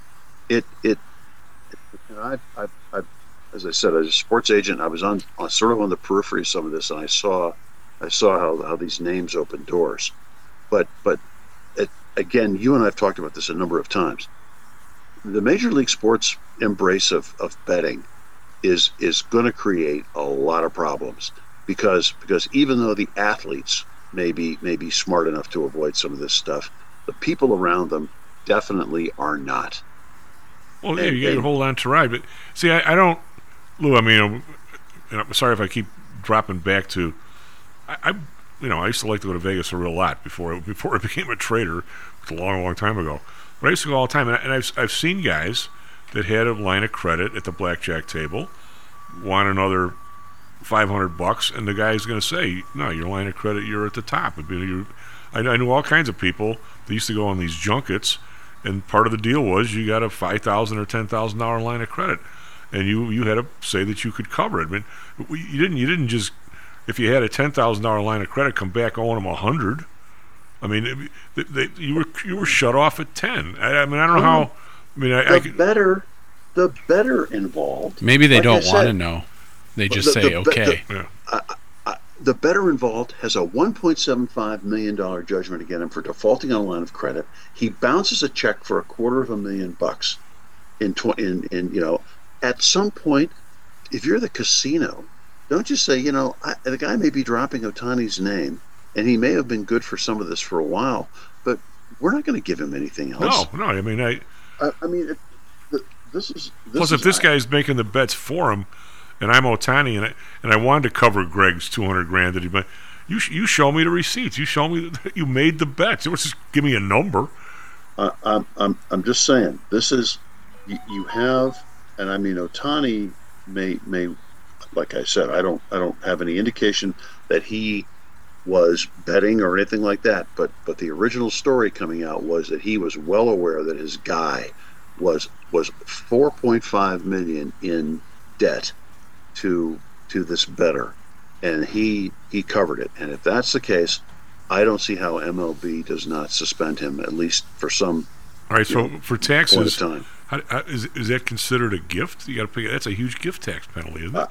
As I said, as a sports agent, I was on sort of on the periphery of some of this, and I saw how these names open doors. But again, you and I have talked about this a number of times. The Major League Sports embrace of betting is going to create a lot of problems because even though the athletes may be smart enough to avoid some of this stuff, the people around them definitely are not. Well, yeah, you got your whole entourage. But see, I don't, Lou. I mean, I'm sorry if I keep dropping back to. I used to like to go to Vegas a real lot before I became a trader. It's a long time ago. But I used to go all the time, and I've seen guys that had a line of credit at the blackjack table, want another $500, and the guy's going to say, "No, your line of credit, you're at the top." I knew all kinds of people that used to go on these junkets, and part of the deal was you got a $5,000 or $10,000 line of credit, and you had to say that you could cover it. I mean, you didn't just, if you had a $10,000 line of credit, come back owing them $100. I mean, you were shut off at 10. I mean, I don't know how. I mean, the better involved. Maybe they don't want to know. They just say okay. The bettor involved has a $1.75 million judgment against him for defaulting on a line of credit. He bounces a check for $250,000 in at some point, if you're the casino, don't you say, the guy may be dropping Ohtani's name, and he may have been good for some of this for a while, but we're not going to give him anything else. No. I mean, this is. Plus, if this guy's making the bets for him, and I'm Ohtani, and I wanted to cover Greg's $200,000 that he made, you show me the receipts. You show me that you made the bets. You don't just give me a number. I'm just saying, this is you have, and I mean, Ohtani may, like I said, I don't have any indication that he was betting or anything like that, but the original story coming out was that he was well aware that his guy was $4.5 million in debt to this bettor, and he covered it. And if that's the case, I don't see how MLB does not suspend him, at least for some. All right, so for taxes, time. Is that considered a gift? You got to pay. That's a huge gift tax penalty, isn't it?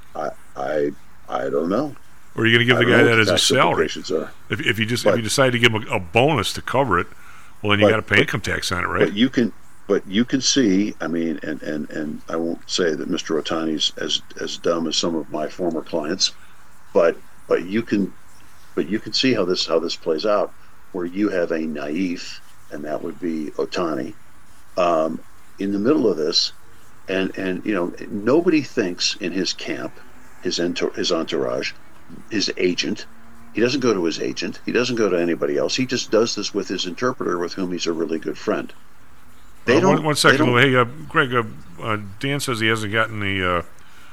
I don't know. Or are you going to give the guy that as a salary? If you But you decide to give him a bonus to cover it, well, then you got to pay income tax on it, right? But you can see, I mean, and I won't say that Mr. Ohtani's as dumb as some of my former clients, but you can see how this plays out, where you have a naif, and that would be Ohtani, in the middle of this, and nobody thinks in his camp, his entourage, his agent. He doesn't go to his agent. He doesn't go to anybody else. He just does this with his interpreter, with whom he's a really good friend. One second. Hey, Greg, Dan says he hasn't gotten the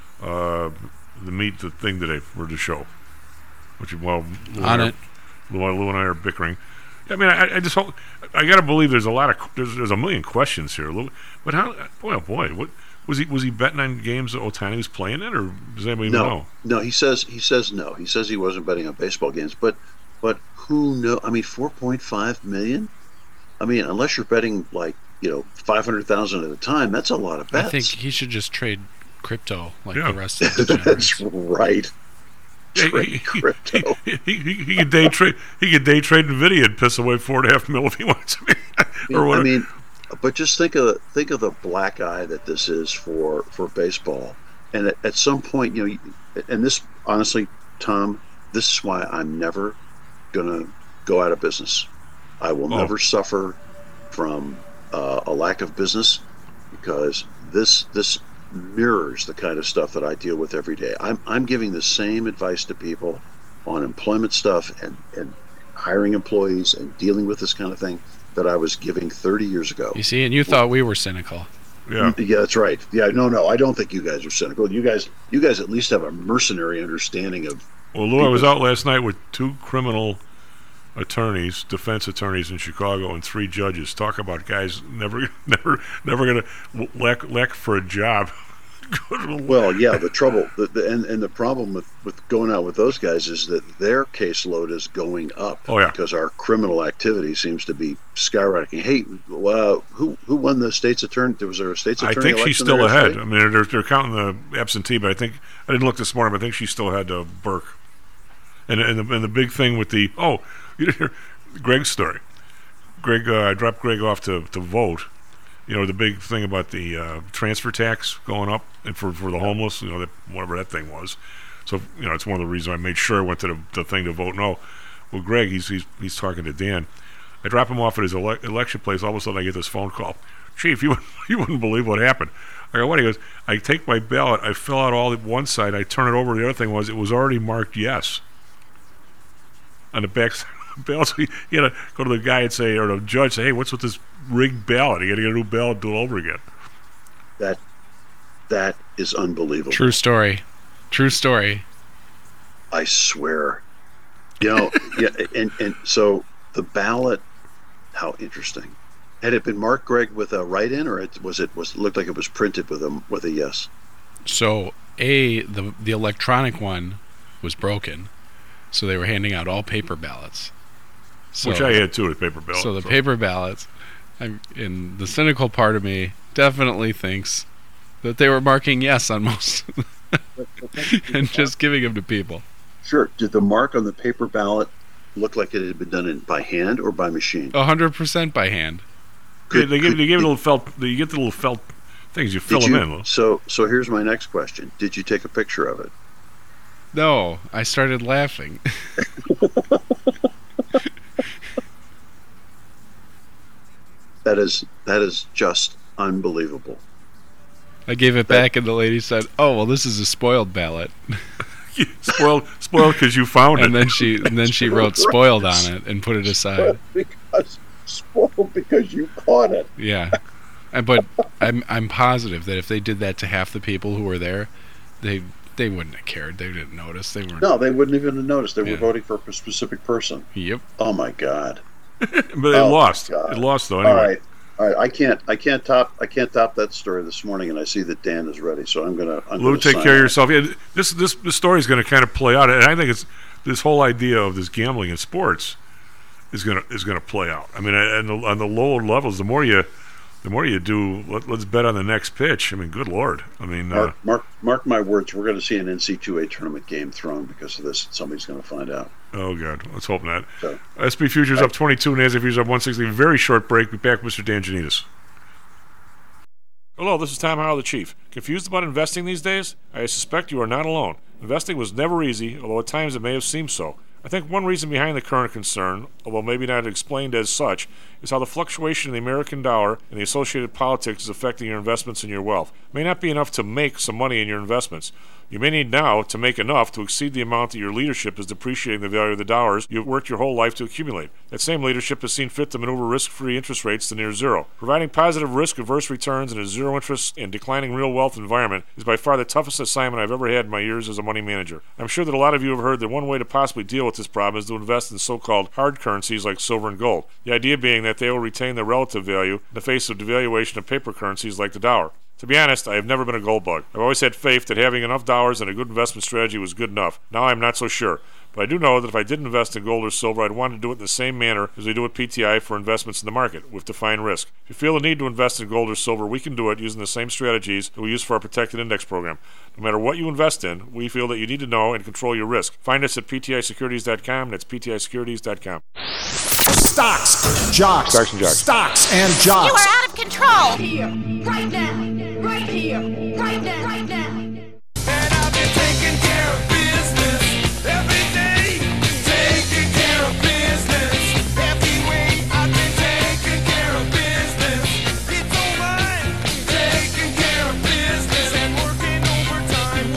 meet the thing today for the show. Which, well, Lou and I are bickering. I mean, I just hope, I got to believe there's a million questions here. But how? Boy, what was he betting on games that Ohtani was playing in, or does anybody know? No, he says no. He says he wasn't betting on baseball games, but who knows? I mean, $4.5 million. I mean, unless you're betting like 500,000 at a time, that's a lot of bets. I think he should just trade crypto like the rest of the That's right. Trade crypto. He could day trade. He could day trade Nvidia and piss away $4.5 million if he wants to. I mean, but just think of the black eye that this is for baseball. And at some point, and this, honestly, Tom, this is why I'm never gonna go out of business. I will never suffer from a lack of business, because this mirrors the kind of stuff that I deal with every day. I'm giving the same advice to people on employment stuff and hiring employees and dealing with this kind of thing that I was giving 30 years ago. You see, and you thought we were cynical. Yeah. Yeah, that's right. Yeah, no, I don't think you guys are cynical. You guys at least have a mercenary understanding of. Well, Lou, I was out last night with 2 criminal attorneys, defense attorneys in Chicago, and 3 judges. Talk about guys never going to lack for a job. Well, yeah, the trouble and the problem with going out with those guys is that their caseload is going up. Oh, yeah. Because our criminal activity seems to be skyrocketing. Hey, who won the state's attorney? Was there a state's attorney? I think election she's still there ahead. today? I mean, they're counting the absentee, but I didn't look this morning, but I think she's still ahead of Burke. And the big thing with the you didn't hear Greg's story. I dropped Greg off to vote. You know, the big thing about the transfer tax going up and for the homeless, you know, whatever that thing was. So, you know, it's one of the reasons I made sure I went to the thing to vote no. Well, Greg, he's talking to Dan. I drop him off at his election place. All of a sudden, I get this phone call. Chief, you wouldn't believe what happened. I go, what? He goes, I take my ballot, I fill out all one side, I turn it over. The other thing was, it was already marked yes. On the back side of the ballot. So you had to go to the guy and say, or the judge, say, hey, what's with this rigged ballot? You got to get a new ballot and do it over again. That is unbelievable. True story. I swear. You know, yeah, and so the ballot. How interesting. Had it been marked, Greg, with a write-in, or it looked like it was printed with a yes? So the electronic one was broken, so they were handing out all paper ballots. So, which I had too, with paper ballots. So the paper ballots, and the cynical part of me definitely thinks that they were marking yes on most and just giving them to people. Sure. Did the mark on the paper ballot look like it had been done by hand or by machine? 100% by hand. They give a little felt. You get the little felt things. You fill them in. So here's my next question. Did you take a picture of it? No, I started laughing. That is just unbelievable. I gave it back, and the lady said, "Oh, well, this is a spoiled ballot." spoiled because you found it. And then she wrote "spoiled" on it and put it aside. Spoiled because you caught it. Yeah, but I'm positive that if they did that to half the people who were there, they wouldn't have cared. They didn't notice. No, they wouldn't even have noticed. They were voting for a specific person. Yep. Oh my God. But it lost. It lost though. Anyway. All right. I can't top that story this morning, and I see that Dan is ready. So I'm gonna. Lou, take care of yourself. Yeah, this story is going to kind of play out, and I think it's this whole idea of this gambling in sports is going to play out. I mean, on the lower levels, the more you do, let's bet on the next pitch. I mean, good Lord. I mean, mark my words. We're going to see an NC2A tournament game thrown because of this. Somebody's going to find out. Oh, God. Let's hope not. So, SP Futures up 22, NASDAQ Futures up 160. Very short break. Be back with Mr. Dan Janitas. Hello, this is Tom Howell, the Chief. Confused about investing these days? I suspect you are not alone. Investing was never easy, although at times it may have seemed so. I think one reason behind the current concern, although maybe not explained as such, is how the fluctuation in the American dollar and the associated politics is affecting your investments and your wealth. It may not be enough to make some money in your investments. You may need now to make enough to exceed the amount that your leadership is depreciating the value of the dollars you've worked your whole life to accumulate. That same leadership has seen fit to maneuver risk-free interest rates to near zero. Providing positive risk-averse returns in a zero-interest and declining real wealth environment is by far the toughest assignment I've ever had in my years as a money manager. I'm sure that a lot of you have heard that one way to possibly deal with this problem is to invest in so-called hard currencies like silver and gold. The idea being that they will retain their relative value in the face of devaluation of paper currencies like the dollar. To be honest, I have never been a gold bug. I've always had faith that having enough dollars and a good investment strategy was good enough. Now I'm not so sure. But I do know that if I did invest in gold or silver, I'd want to do it in the same manner as we do with PTI for investments in the market, with defined risk. If you feel the need to invest in gold or silver, we can do it using the same strategies that we use for our protected index program. No matter what you invest in, we feel that you need to know and control your risk. Find us at PTIsecurities.com. That's PTIsecurities.com. Stocks, jocks, Stocks and jocks. Stocks and jocks. You are out of control. Here, right now, right here, right now, right now. And I've been taking care of business every day. Taking care of business every way. I've been taking care of business. It's all mine. Taking care of business and working overtime.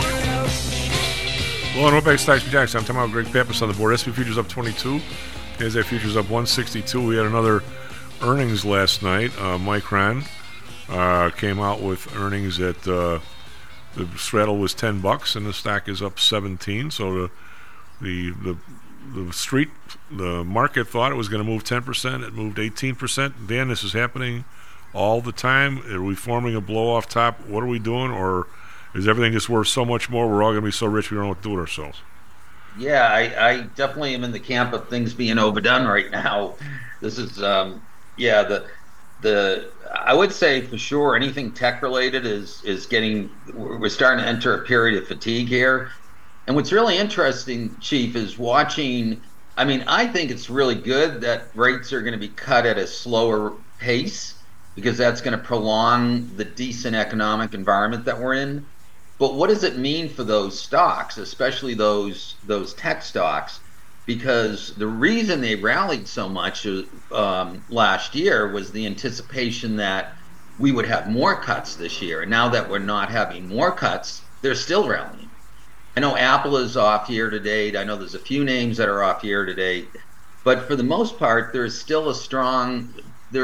Well, and we're back to Stocks and Jocks. I'm talking about Greg Pappas on the board. SP Futures up 22. NASDAQ Futures up 162. We had another earnings last night. Micron came out with earnings at the straddle was $10 and the stock is up 17. So the market thought it was going to move 10%. It moved 18%. Dan, this is happening all the time. Are we forming a blow off top? What are we doing? Or is everything just worth so much more? We're all going to be so rich we don't know what to do with ourselves. Yeah, I definitely am in the camp of things being overdone right now. This is, I would say for sure anything tech related is getting, we're starting to enter a period of fatigue here. And what's really interesting, Chief, is watching, I think it's really good that rates are going to be cut at a slower pace because that's going to prolong the decent economic environment that we're in. But what does it mean for those stocks, especially those tech stocks? Because the reason they rallied so much last year was the anticipation that we would have more cuts this year. And now that we're not having more cuts, they're still rallying. I know Apple is off year to date. I know there's a few names that are off year to date. But for the most part, there's still a strong,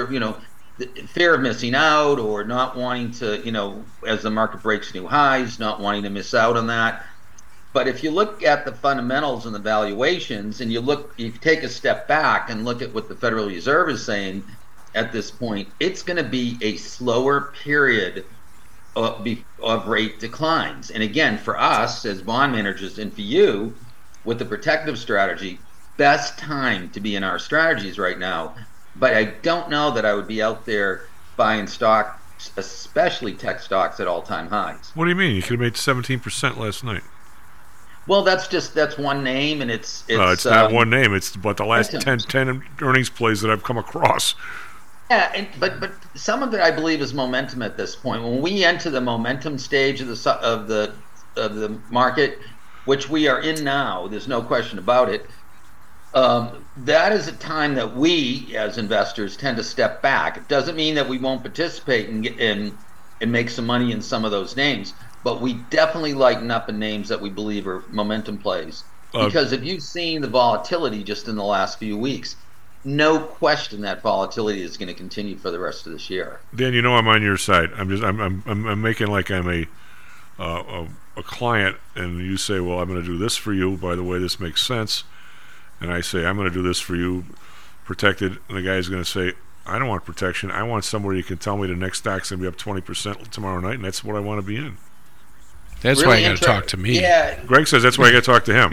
fear of missing out or not wanting to, as the market breaks new highs, not wanting to miss out on that. But if you look at the fundamentals and the valuations, and you take a step back and look at what the Federal Reserve is saying at this point, it's going to be a slower period of rate declines. And again, for us as bond managers and for you with the protective strategy, best time to be in our strategies right now. But I don't know that I would be out there buying stocks, especially tech stocks, at all-time highs. What do you mean? You could have made 17% last night. Well, that's one name, and it's not one name. It's but the last 10 earnings plays that I've come across. Yeah, but some of it I believe is momentum at this point. When we enter the momentum stage of the market, which we are in now, there's no question about it. That is a time that we, as investors, tend to step back. It doesn't mean that we won't participate and make some money in some of those names, but we definitely lighten up in names that we believe are momentum plays. Because if you've seen the volatility just in the last few weeks, no question that volatility is going to continue for the rest of this year. Dan, I'm on your side. I'm making like I'm a client, and you say, well, I'm going to do this for you. By the way, this makes sense. And I say, I'm going to do this for you, protected. And the guy's going to say, I don't want protection. I want somewhere you can tell me the next stock's going to be up 20% tomorrow night, and that's what I want to be in. That's really why you got to talk to me. Yeah. Greg says that's why I got to talk to him.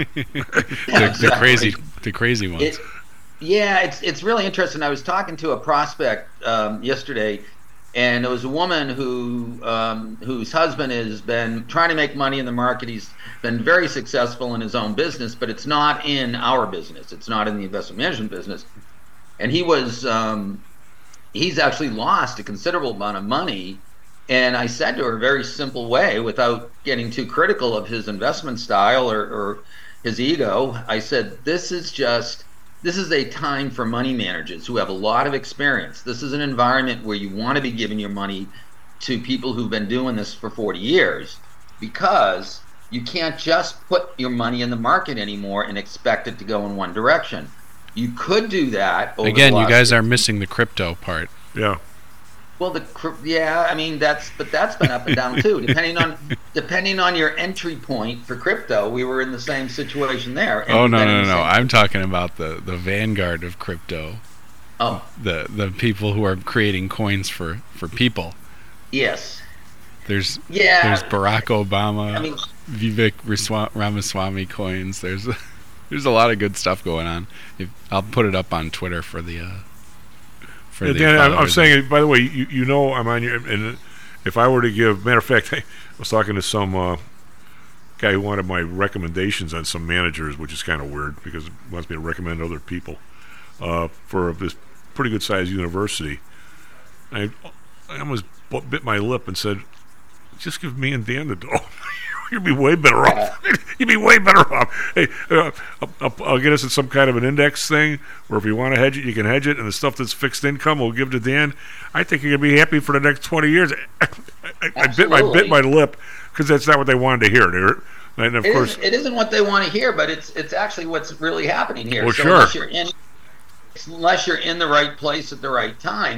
the crazy ones. It's really interesting. I was talking to a prospect yesterday, and there was a woman whose husband has been trying to make money in the market. He's been very successful in his own business, but it's not in our business. It's not in the investment management business. And he's actually lost a considerable amount of money. And I said to her, a very simple way, without getting too critical of his investment style or his ego, I said, this is a time for money managers who have a lot of experience. This is an environment where you want to be giving your money to people who've been doing this for 40 years, because you can't just put your money in the market anymore and expect it to go in one direction. You could do that. Again, you guys are missing the crypto part. Yeah. Well, that's been up and down too. Depending on your entry point for crypto, we were in the same situation there. Oh no! I'm talking about the vanguard of crypto. Oh. The people who are creating coins for people. Yes. There's Barack Obama, Vivek Ramaswamy coins. There's a lot of good stuff going on. I'll put it up on Twitter for the. Dan, I'm saying, by the way, I'm on your, and if I were to give, matter of fact, I was talking to some guy who wanted my recommendations on some managers, which is kind of weird because it wants me to recommend other people for this pretty good sized university. I almost bit my lip and said, just give me and Dan the dough. You'd be way better off. You'd be way better off. Hey, I'll get us in some kind of an index thing where if you want to hedge it, you can hedge it, and the stuff that's fixed income we'll give to Dan. I think you're going to be happy for the next 20 years. I bit my lip because that's not what they wanted to hear. And of course, it isn't what they want to hear, but it's actually what's really happening here. Well, sure. Unless you're in the right place at the right time,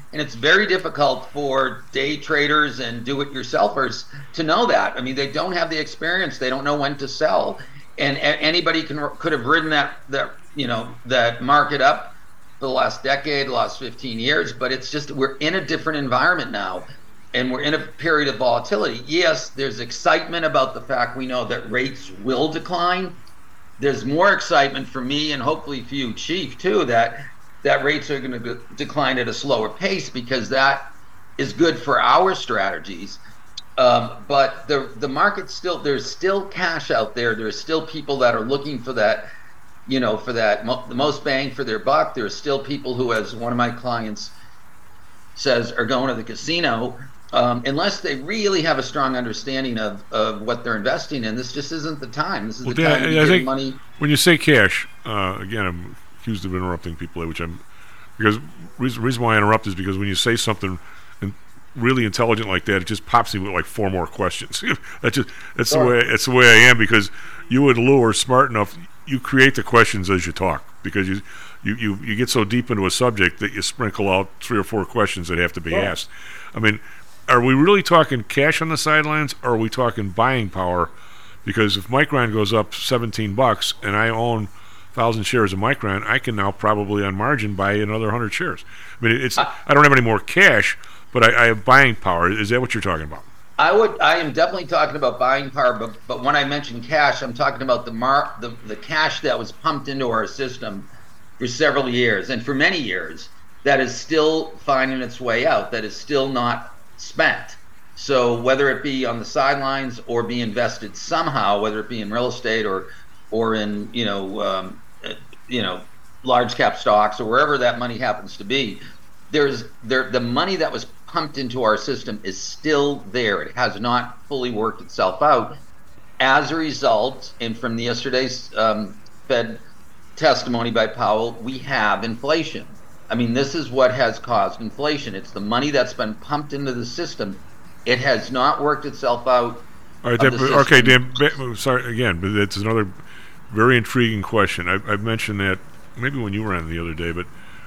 And it's very difficult for day traders and do-it-yourselfers to know that. I mean, they don't have the experience. They don't know when to sell. And anybody could have ridden that market up for the last decade, the last 15 years. But it's just we're in a different environment now, and we're in a period of volatility. Yes, there's excitement about the fact we know that rates will decline. There's more excitement for me and hopefully for you, Chief, too, that rates are going to decline at a slower pace, because that is good for our strategies. But the market still, there's still cash out there. There's still people that are looking for that, the most bang for their buck. There's still people who, as one of my clients says, are going to the casino. Unless they really have a strong understanding of what they're investing in, this just isn't the time. This is the time to get money. When you say cash, again, I'm accused of interrupting people, because reason why I interrupt is because when you say something really intelligent like that, it just pops me with like 4 more questions. That's the way I am, because you and Lou are smart enough. You create the questions as you talk, because you get so deep into a subject that you sprinkle out 3 or 4 questions that have to be asked. I mean, are we really talking cash on the sidelines, or are we talking buying power? Because if Micron goes up $17 and I own 1,000 shares of Micron, I can now probably on margin buy another 100 shares. I mean, I don't have any more cash, but I have buying power. Is that what you're talking about? I am definitely talking about buying power, but when I mention cash, I'm talking about the cash that was pumped into our system for several years, and for many years, that is still finding its way out, that is still not spent. So whether it be on the sidelines or be invested somehow, whether it be in real estate or in large cap stocks or wherever that money happens to be, the money that was pumped into our system is still there. It has not fully worked itself out. As a result, and from yesterday's Fed testimony by Powell, we have inflation. I mean, this is what has caused inflation. It's the money that's been pumped into the system. It has not worked itself out. All right, okay, Dan, sorry again, but it's another very intriguing question. I've mentioned that maybe when you were on the other day, but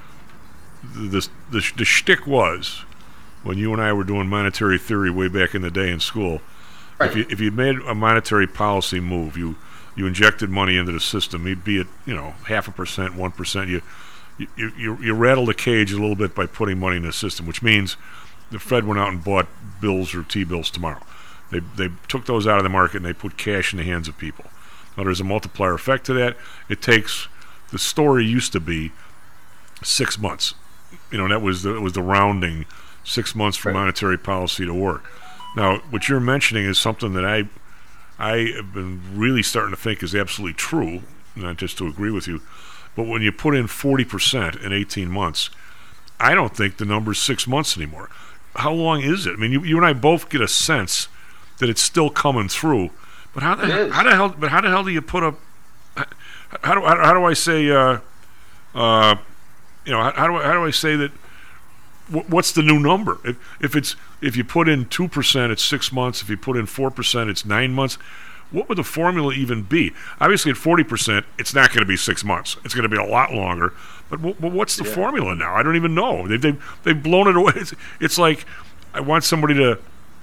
the shtick was, when you and I were doing monetary theory way back in the day in school, right, if you made a monetary policy move, you injected money into the system, be it 0.5%, 1%, you rattled the cage a little bit by putting money in the system, which means the Fed went out and bought bills or T-bills tomorrow. They took those out of the market and they put cash in the hands of people. Now there's a multiplier effect to that. It takes, the story used to be 6 months. That was the rounding, 6 months for monetary policy to work. Now what you're mentioning is something that I have been really starting to think is absolutely true, not just to agree with you, but when you put in 40% in 18 months, I don't think the number's 6 months anymore. How long is it? I mean, you and I both get a sense that it's still coming through. But how the hell do you put up? How do I say? How do I say that? What's the new number? If you put in 2%, it's 6 months. If you put in 4%, it's 9 months. What would the formula even be? Obviously, at 40%, it's not going to be 6 months. It's going to be a lot longer. But what's the formula now? I don't even know. They've blown it away. It's like I want somebody to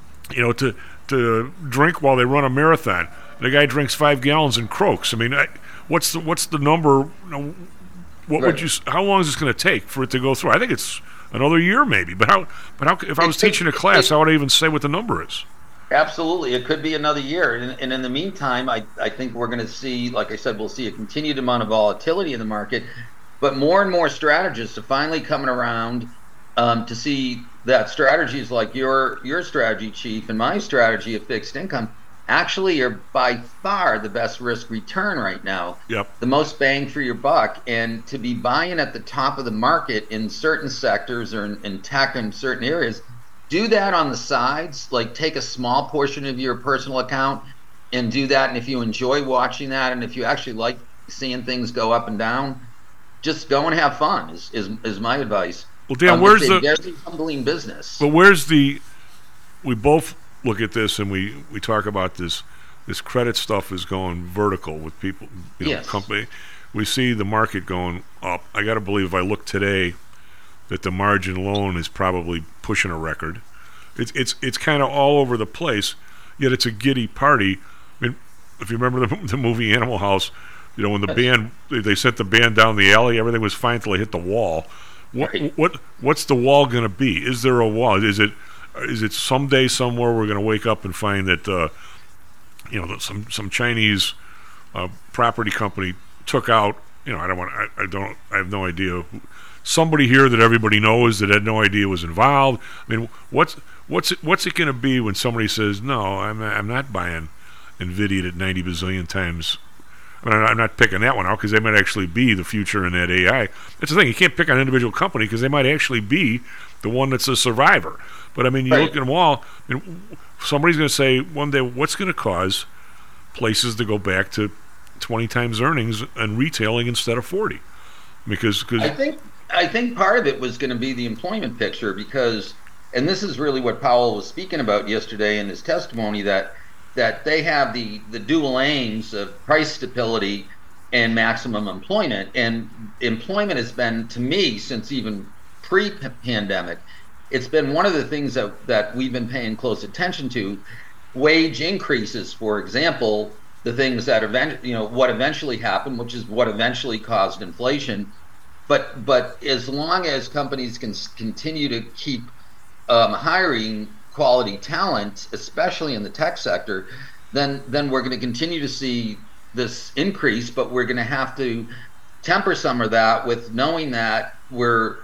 drink while they run a marathon. The guy drinks 5 gallons and croaks. I mean, what's the number? What would you? How long is this going to take for it to go through? I think it's another year, maybe. But how? If I was teaching a class, how would I even say what the number is? Absolutely, it could be another year, and in the meantime, I think we're going to see, like I said, we'll see a continued amount of volatility in the market, but more and more strategists are finally coming around to see that strategies like your strategy, Chief, and my strategy of fixed income actually are by far the best risk return right now. Yep. The most bang for your buck, and to be buying at the top of the market in certain sectors or in tech in certain areas. Do that on the sides, like take a small portion of your personal account and do that. And if you enjoy watching that, and if you actually like seeing things go up and down, just go and have fun is my advice. Well, Dan, where's the humbling business? But where's the? We both look at this and we talk about this credit stuff is going vertical with people, yes. Company. We see the market going up. I got to believe if I look today, that the margin loan is probably pushing a record. It's kind of all over the place, yet it's a giddy party. I mean, if you remember the movie Animal House, you know, when the band, they sent the band down the alley, everything was fine until they hit the wall. What's the wall going to be? Is there a wall? Is it someday somewhere we're going to wake up and find that you know, that some Chinese property company took out, you know, I have no idea, somebody here that everybody knows that had no idea was involved. I mean, what's it going to be when somebody says, no, I'm not buying NVIDIA at 90 bazillion times. I mean, I'm not picking that one out because they might actually be the future in that AI. That's the thing. You can't pick on an individual company because they might actually be the one that's a survivor. But, I mean, you look at them all, and somebody's going to say one day, what's going to cause places to go back to 20 times earnings and retailing instead of 40? Because I think part of it was going to be the employment picture because, and this is really what Powell was speaking about yesterday in his testimony, that they have the dual aims of price stability and maximum employment. And employment has been, to me, since even pre-pandemic, it's been one of the things that we've been paying close attention to. Wage increases, for example, the things that what eventually happened, which is what eventually caused inflation. But as long as companies can continue to keep hiring quality talent, especially in the tech sector, then we're going to continue to see this increase, but we're going to have to temper some of that with knowing that we're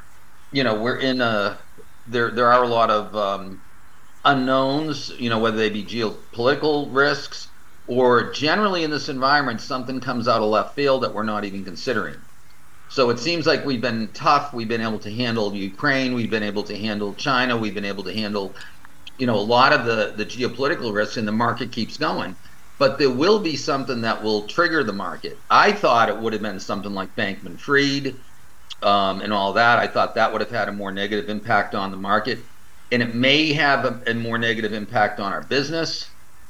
in there are a lot of unknowns, whether they be geopolitical risks or generally in this environment something comes out of left field that we're not even considering. So it seems like we've been tough. We've been able to handle Ukraine. We've been able to handle China. We've been able to handle a lot of the geopolitical risks, and the market keeps going. But there will be something that will trigger the market. I thought it would have been something like Bankman-Fried and all that. I thought that would have had a more negative impact on the market, and it may have a more negative impact on our business.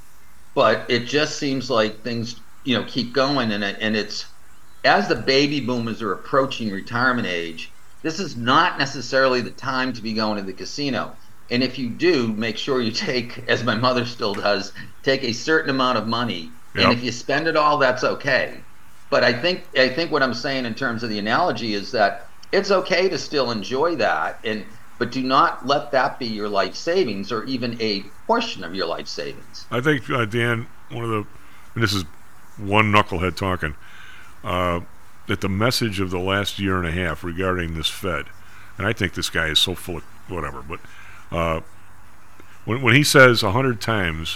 But it just seems like things, keep going, and it's as the baby boomers are approaching retirement age. This is not necessarily the time to be going to the casino. And if you do, make sure you take, as my mother still does, take a certain amount of money. Yep. And if you spend it all, that's okay. But I think what I'm saying in terms of the analogy is that it's okay to still enjoy that, but do not let that be your life savings or even a portion of your life savings. I think, Dan, and this is one knucklehead talking, that the message of the last year and a half regarding this Fed, and I think this guy is so full of whatever, but when he says 100 times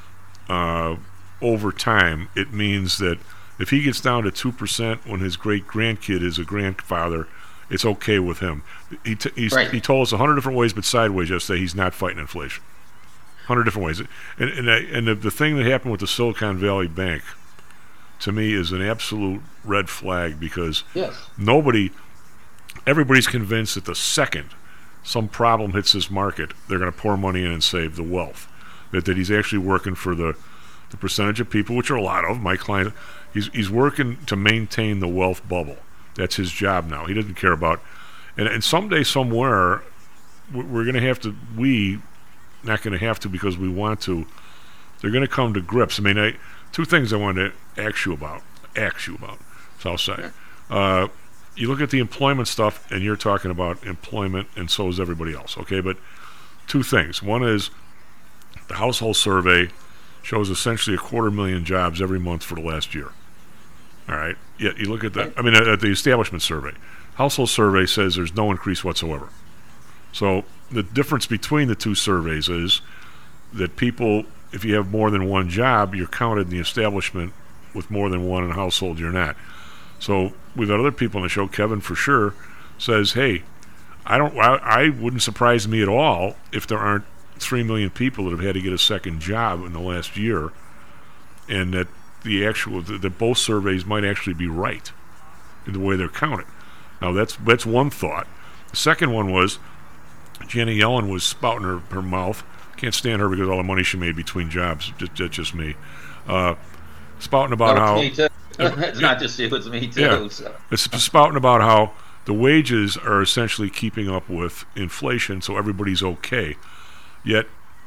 over time, it means that if he gets down to 2% when his great-grandkid is a grandfather, it's okay with him. He told us 100 different ways, but sideways yesterday, he's not fighting inflation. 100 different ways. And the thing that happened with the Silicon Valley Bank, to me, is an absolute red flag because everybody's convinced that the second some problem hits this market, they're going to pour money in and save the wealth. That he's actually working for the percentage of people, which are a lot of my clients. He's working to maintain the wealth bubble. That's his job now. He doesn't care about, and someday somewhere we're going to have to. Not going to have to because we want to. They're going to come to grips. I mean, two things I wanted to ask you about. So I'll say. You look at the employment stuff, and you're talking about employment, and so is everybody else. Okay, but two things. One is the household survey shows essentially 250,000 jobs every month for the last year. All right. Yet you look at that. I mean, at the establishment survey, household survey says there's no increase whatsoever. So the difference between the two surveys is that people, if you have more than one job, you're counted in the establishment. With more than one in a household, you're not. So we've got other people on the show. Kevin, for sure, says, "Hey, I wouldn't surprise me at all if there aren't 3 million people that have had to get a second job in the last year, and that that both surveys might actually be right in the way they're counted." Now that's one thought. The second one was Janet Yellen was spouting her mouth. Can't stand her because of all the money she made between jobs. Just me. Spouting about how me too. It's not just you, it's me too. Yeah. So. It's spouting about how the wages are essentially keeping up with inflation, so everybody's okay. Yet,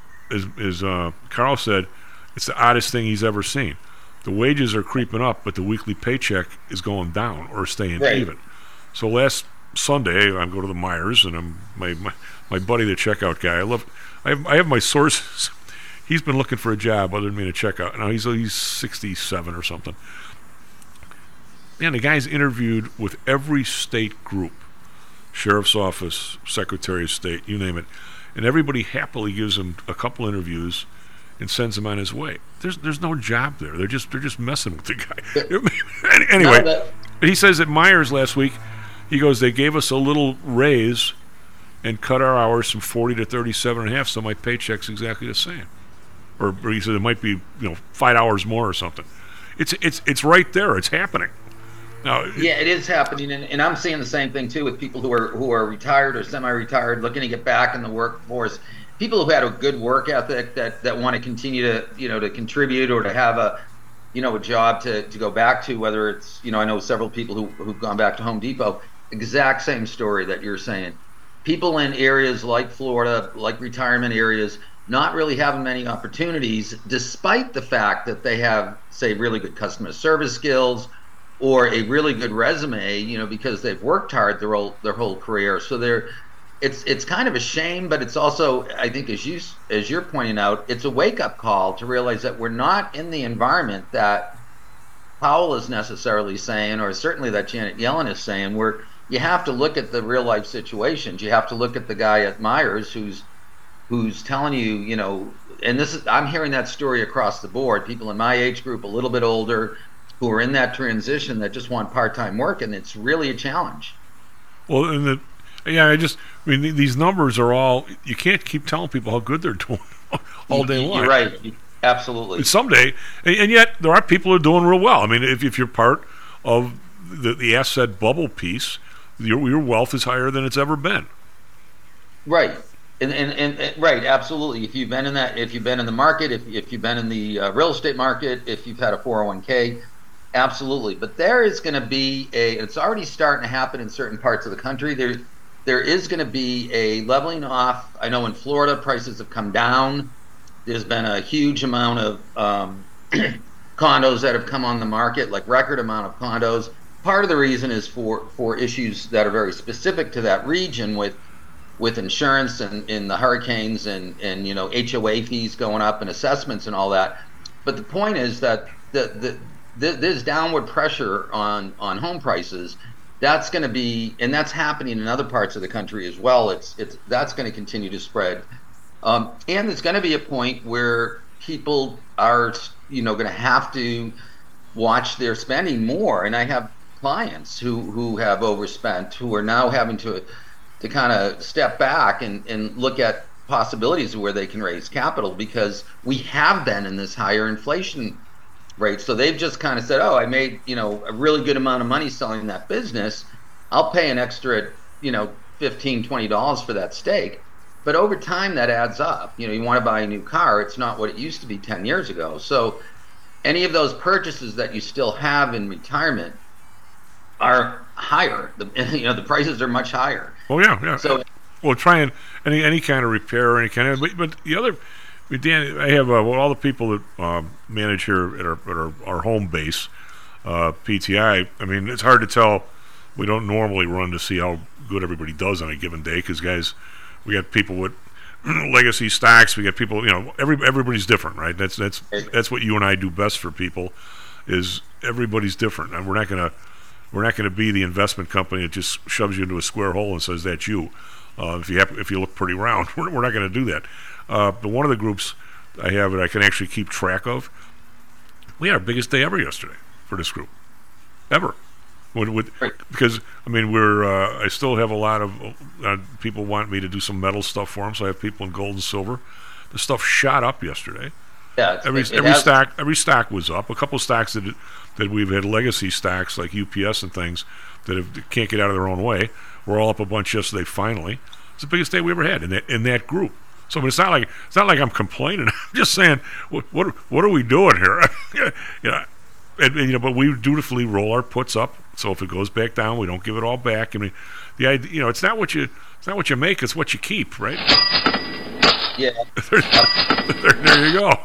as Carl said, it's the oddest thing he's ever seen. The wages are creeping up, but the weekly paycheck is going down or staying even. So last Sunday, I go to the Myers, and my buddy, the checkout guy. I have my sources. He's been looking for a job other than being a checkout. Now he's 67 or something. Man, the guy's interviewed with every state group, sheriff's office, secretary of state, you name it, and everybody happily gives him a couple interviews and sends him on his way. There's no job there. They're just messing with the guy. Anyway, he says at Myers last week, he goes, they gave us a little raise and cut our hours from 40 to 37.5, so my paycheck's exactly the same. Or he said it might be 5 hours more or something. It's right there. It's happening. Now, yeah, it is happening, and I'm seeing the same thing too with people who are retired or semi-retired, looking to get back in the workforce. People who had a good work ethic that want to continue to to contribute or to have a job to go back to. Whether it's I know several people who've gone back to Home Depot. Exact same story that you're saying. People in areas like Florida, like retirement areas, not really having many opportunities, despite the fact that they have, say, really good customer service skills or a really good resume, because they've worked hard their whole career. So it's kind of a shame, but it's also, I think, as you're pointing out, it's a wake-up call to realize that we're not in the environment that Powell is necessarily saying, or certainly that Janet Yellen is saying. You have to look at the real-life situations. You have to look at the guy at Myers who's telling you, and I'm hearing that story across the board. People in my age group, a little bit older, who are in that transition that just want part-time work, and it's really a challenge. Well, these numbers are all, you can't keep telling people how good they're doing all day long. You're right. Absolutely. Someday, and yet there are people who are doing real well. I mean, if you're part of the asset bubble piece, your wealth is higher than it's ever been. Right. And right, absolutely. If you've been in the market, if you've been in the real estate market, if you've had a 401k, absolutely. But there is going to be it's already starting to happen in certain parts of the country. There is going to be a leveling off. I know in Florida, prices have come down. There's been a huge amount of condos that have come on the market, like record amount of condos. Part of the reason is for issues that are very specific to that region with insurance and in the hurricanes and HOA fees going up and assessments and all that. But the point is that there's downward pressure on home prices. That's going to be, and that's happening in other parts of the country as well. That's going to continue to spread, and there's going to be a point where people are going to have to watch their spending more. And I have clients who have overspent, who are now having to kind of step back and look at possibilities of where they can raise capital, because we have been in this higher inflation rate. So they've just kind of said, I made a really good amount of money selling that business. I'll pay an extra $15-20 for that stake. But over time that adds up. You want to buy a new car, it's not what it used to be 10 years ago. So any of those purchases that you still have in retirement are higher. The prices are much higher. Oh yeah. So, try and any kind of repair or any kind of. But the other, Dan, I have all the people that manage here at our home base, PTI. I mean, it's hard to tell. We don't normally run to see how good everybody does on a given day, because guys, we got people with legacy stocks. We got people. Everybody's different, right? That's what you and I do best for people. Is everybody's different, and we're not gonna be the investment company that just shoves you into a square hole and says that's you. If you look pretty round, we're not going to do that. But one of the groups I have that I can actually keep track of, we had our biggest day ever yesterday for this group, ever. Because I still have a lot of people want me to do some metal stuff for them, so I have people in gold and silver. The stuff shot up yesterday. Yeah, every stock was up. A couple of stocks that we've had legacy stocks like UPS and things that can't get out of their own way. We're all up a bunch yesterday. Finally, it's the biggest day we ever had in that group. So it's not like I'm complaining. I'm just saying, what are we doing here? But we dutifully roll our puts up So if it goes back down, we don't give it all back. I mean, the idea, it's not what you make, it's what you keep, right? Yeah. There you go.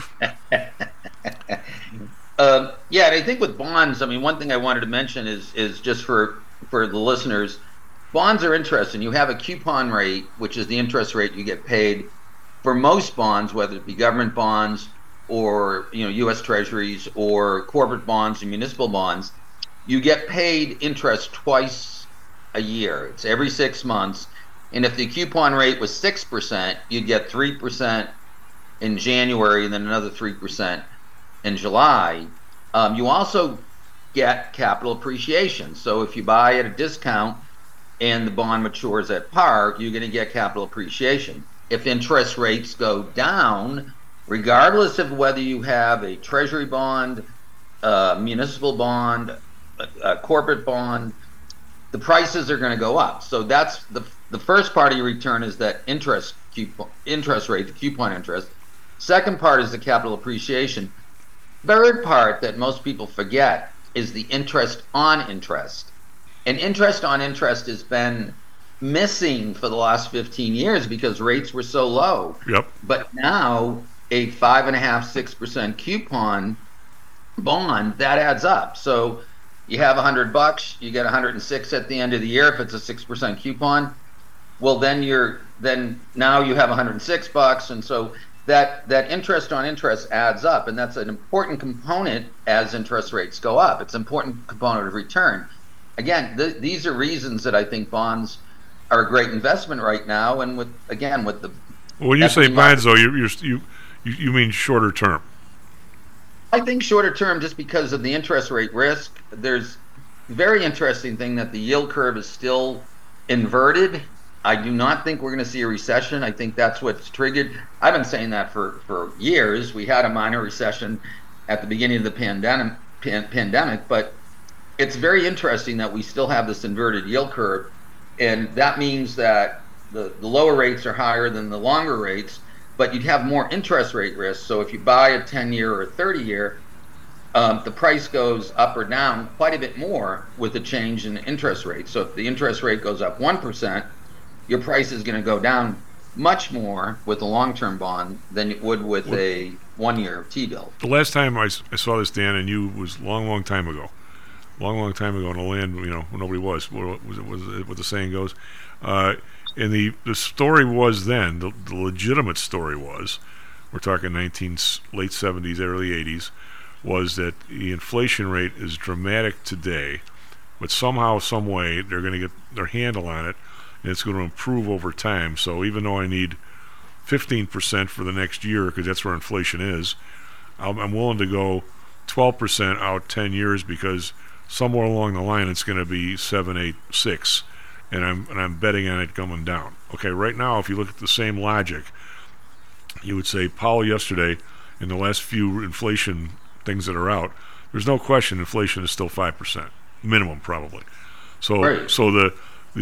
Yeah, and I think with bonds, I mean, one thing I wanted to mention is just for the listeners, bonds are interesting. You have a coupon rate, which is the interest rate you get paid for most bonds, whether it be government bonds or U.S. Treasuries or corporate bonds and municipal bonds. You get paid interest twice a year. It's every 6 months. And if the coupon rate was 6%, you'd get 3% in January and then another 3% in July. You also get capital appreciation. So if you buy at a discount and the bond matures at par, you're going to get capital appreciation. If interest rates go down, regardless of whether you have a treasury bond, municipal bond, a corporate bond, the prices are going to go up. So that's the first part of your return is that interest rate, the coupon interest. Second part is the capital appreciation. Third part that most people forget is the interest on interest. And interest on interest has been missing for the last 15 years because rates were so low. Yep. But now a 5.5-6% coupon bond, that adds up. So you have $100, you get 106 at the end of the year if it's a 6% coupon. Well, then now you have $106, and so that interest on interest adds up, and that's an important component as interest rates go up. It's an important component of return. Again, these are reasons that I think bonds are a great investment right now, and with the when you say bonds, though, you mean shorter term. I think shorter term, just because of the interest rate risk. There's a very interesting thing that the yield curve is still inverted. I do not think we're going to see a recession. I think that's what's triggered. I've been saying that for years. We had a minor recession at the beginning of the pandemic, but it's very interesting that we still have this inverted yield curve, and that means that the lower rates are higher than the longer rates, but you'd have more interest rate risk. So if you buy a 10-year or a 30-year, the price goes up or down quite a bit more with the change in interest rate. So if the interest rate goes up 1%, your price is going to go down much more with a long-term bond than it would with a 1-year T-bill. The last time I saw this, Dan, and you, was long time ago. Long time ago in a land, when nobody was. What the saying goes. And the story was then, the legitimate story was, we're talking late 70s, early 80s, was that the inflation rate is dramatic today, but somehow, some way, they're going to get their handle on it, and it's going to improve over time. So even though I need 15% for the next year, because that's where inflation is, I'm willing to go 12% out 10 years because somewhere along the line it's going to be 7, 8, 6. And I'm betting on it coming down. Okay, right now, if you look at the same logic, you would say Powell yesterday, in the last few inflation things that are out, there's no question inflation is still 5%, minimum probably. So right. So the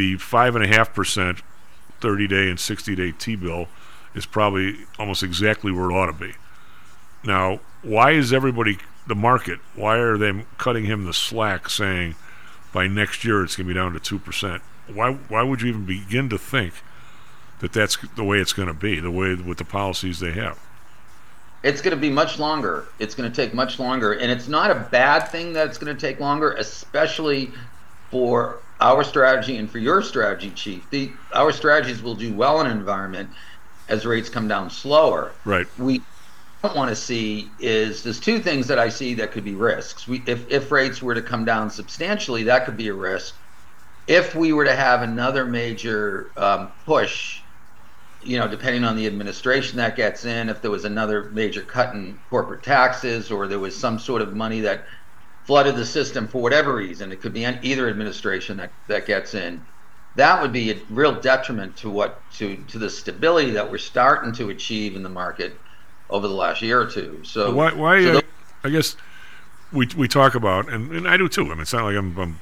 5.5% 30-day and 60-day T-bill is probably almost exactly where it ought to be. Now, why is everybody, the market, why are they cutting him the slack saying by next year it's going to be down to 2%? Why would you even begin to think that that's the way it's going to be, the way with the policies they have? It's going to be much longer. It's going to take much longer, and it's not a bad thing that it's going to take longer, especially for our strategy and for your strategy, Chief. Our strategies will do well in an environment as rates come down slower. Right. We don't want to see is there's two things that I see that could be risks. If rates were to come down substantially, that could be a risk. If we were to have another major push, depending on the administration that gets in, if there was another major cut in corporate taxes, or there was some sort of money that flooded the system for whatever reason, it could be either administration that gets in, that would be a real detriment to the stability that we're starting to achieve in the market over the last year or two. So why I guess we talk about, and I do too. I mean, it's not like I'm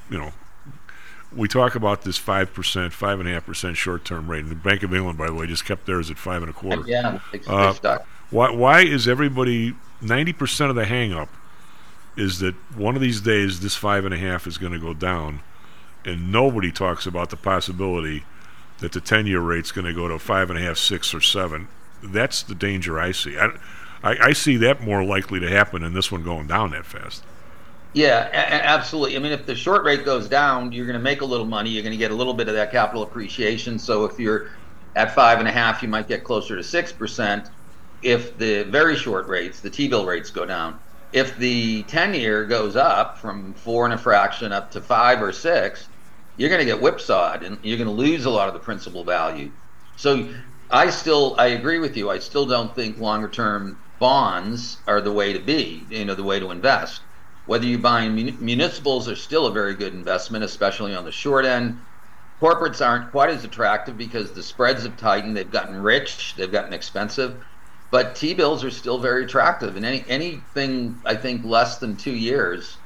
we talk about this 5%, 5.5% short-term rate. And the Bank of England, by the way, just kept theirs at 5.25%. Yeah, why is everybody 90% of the hang-up is that one of these days this 5.5 is going to go down, and nobody talks about the possibility that the 10-year rate's going to go to 5.5, 6, or 7. That's the danger I see. I see that more likely to happen than this one going down that fast. Yeah, absolutely. I mean, if the short rate goes down, you're going to make a little money. You're going to get a little bit of that capital appreciation. So if you're at 5.5, you might get closer to 6%. If the very short rates, the T-bill rates, go down. If the 10-year goes up from 4 and a fraction up to 5 or 6, you're going to get whipsawed, and you're going to lose a lot of the principal value. So I agree with you. I still don't think longer-term bonds are the way to be, the way to invest. Whether you buy municipals are still a very good investment, especially on the short end. Corporates aren't quite as attractive because the spreads have tightened. They've gotten rich. They've gotten expensive. But T-bills are still very attractive. And anything, I think, less than 2 years,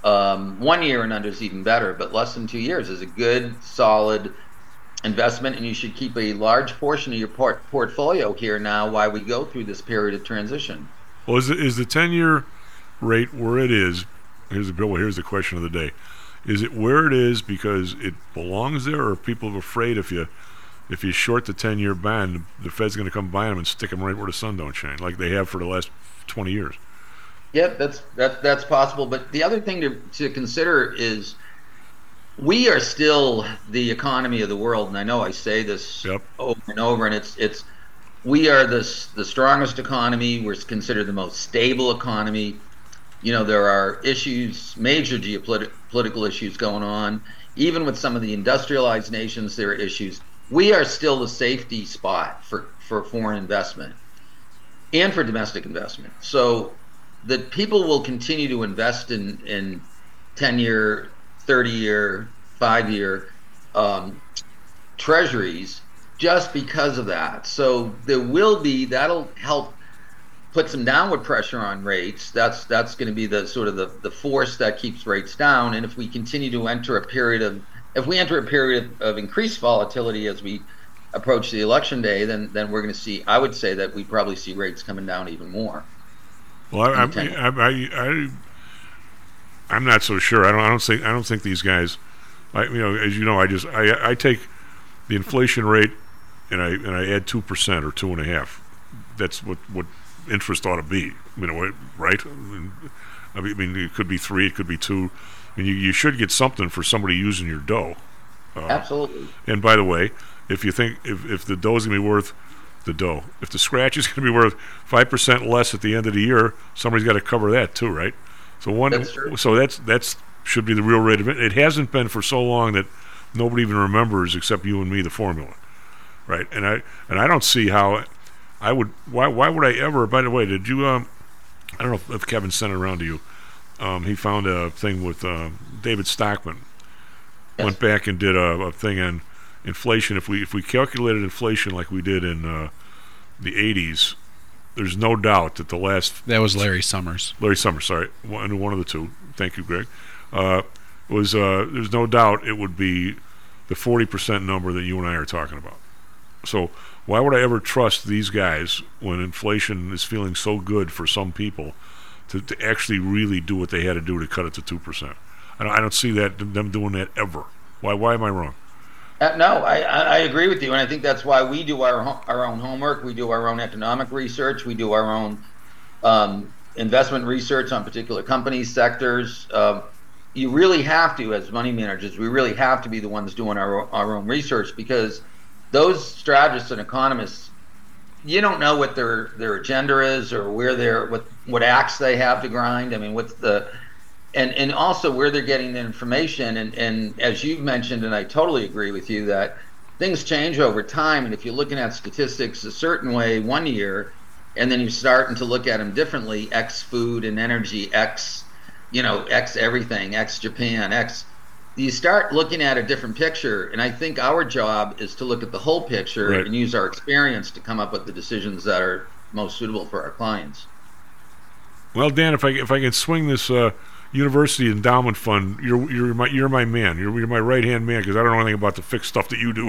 1 year and under is even better, but less than 2 years is a good, solid investment. And you should keep a large portion of your portfolio here now while we go through this period of transition. Well, is the 10-year rate where it is? Here's the question of the day. Is it where it is because it belongs there, or are people afraid if you short the 10-year bond, the Fed's going to come buy them and stick them right where the sun don't shine, like they have for the last 20 years? Yeah, that's possible. But the other thing to consider is we are still the economy of the world, and I know I say this over and over, and it's we are the strongest economy. We're considered the most stable economy. There are issues, major geopolitical issues going on. Even with some of the industrialized nations, there are issues. We are still the safety spot for foreign investment and for domestic investment. So that people will continue to invest in 10-year, 30-year, 5-year treasuries just because of that. So that'll help put some downward pressure on rates. That's going to be the sort of the force that keeps rates down. And if we continue to enter a period of increased volatility as we approach the election day, then we're going to see. I would say that we probably see rates coming down even more. Well, I'm not so sure. I don't think these guys. As you know, I take the inflation rate and I add 2% or 2.5. That's what interest ought to be, right? I mean, it could be 3, it could be 2. I mean, you should get something for somebody using your dough. Absolutely. And by the way, if you think if the dough is going to be worth the dough, if the scratch is going to be worth 5% less at the end of the year, somebody's got to cover that too, right? So That's true. So that's should be the real rate of it. It hasn't been for so long that nobody even remembers except you and me the formula, right? And I don't see how. Why would I ever? By the way, did you? I don't know if Kevin sent it around to you. He found a thing with David Stockman. Yes. Went back and did a thing on inflation. If we calculated inflation like we did in the 80s, there's no doubt that that was Larry Summers. Larry Summers, sorry, one of the two. Thank you, Greg. There's no doubt it would be the 40% number that you and I are talking about. So why would I ever trust these guys when inflation is feeling so good for some people to actually really do what they had to do to cut it to 2%? I don't see them doing that ever. Why am I wrong? No, I agree with you, and I think that's why we do our own homework. We do our own economic research. We do our own investment research on particular companies, sectors. You really have to, as money managers, we really have to be the ones doing our own research, because those strategists and economists, you don't know what their agenda is or where what axe they have to grind. I mean, and also where they're getting the information. And as you've mentioned, and I totally agree with you, that things change over time. And if you're looking at statistics a certain way 1 year, and then you're starting to look at them differently, X food and energy, X everything, X Japan, you start looking at a different picture. And I think our job is to look at the whole picture, right, and use our experience to come up with the decisions that are most suitable for our clients. Well, Dan, if I can swing this university endowment fund, you're my man. You're my right hand man, because I don't know anything about the fixed stuff that you do.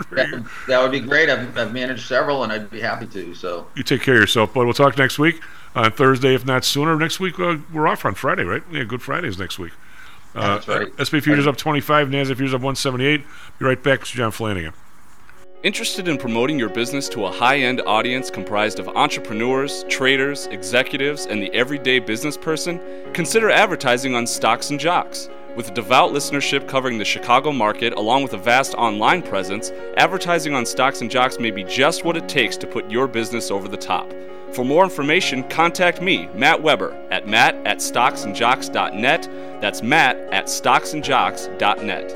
That would be great. I've managed several, and I'd be happy to. So you take care of yourself, bud. We'll talk next week. on Thursday, if not sooner. Next week, we're off on Friday, right? Yeah, Good Fridays next week. That's right. SP Futures up 25, NASDAQ Futures up 178. Be right back. Mr. John Flanagan. Interested in promoting your business to a high-end audience comprised of entrepreneurs, traders, executives, and the everyday business person? Consider advertising on Stocks and Jocks. With a devout listenership covering the Chicago market, along with a vast online presence, advertising on Stocks and Jocks may be just what it takes to put your business over the top. For more information, contact me, Matt Weber, at matt@stocksandjocks.net. That's matt@stocksandjocks.net.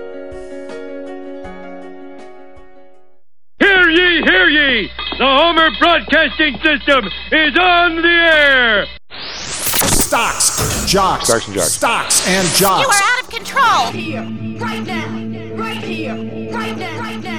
Hear ye, hear ye! The Homer Broadcasting System is on the air! Stocks, Jocks. Stocks and Jocks. Stocks and Jocks. You are out of control. Right here, right now, right here, right now, right now.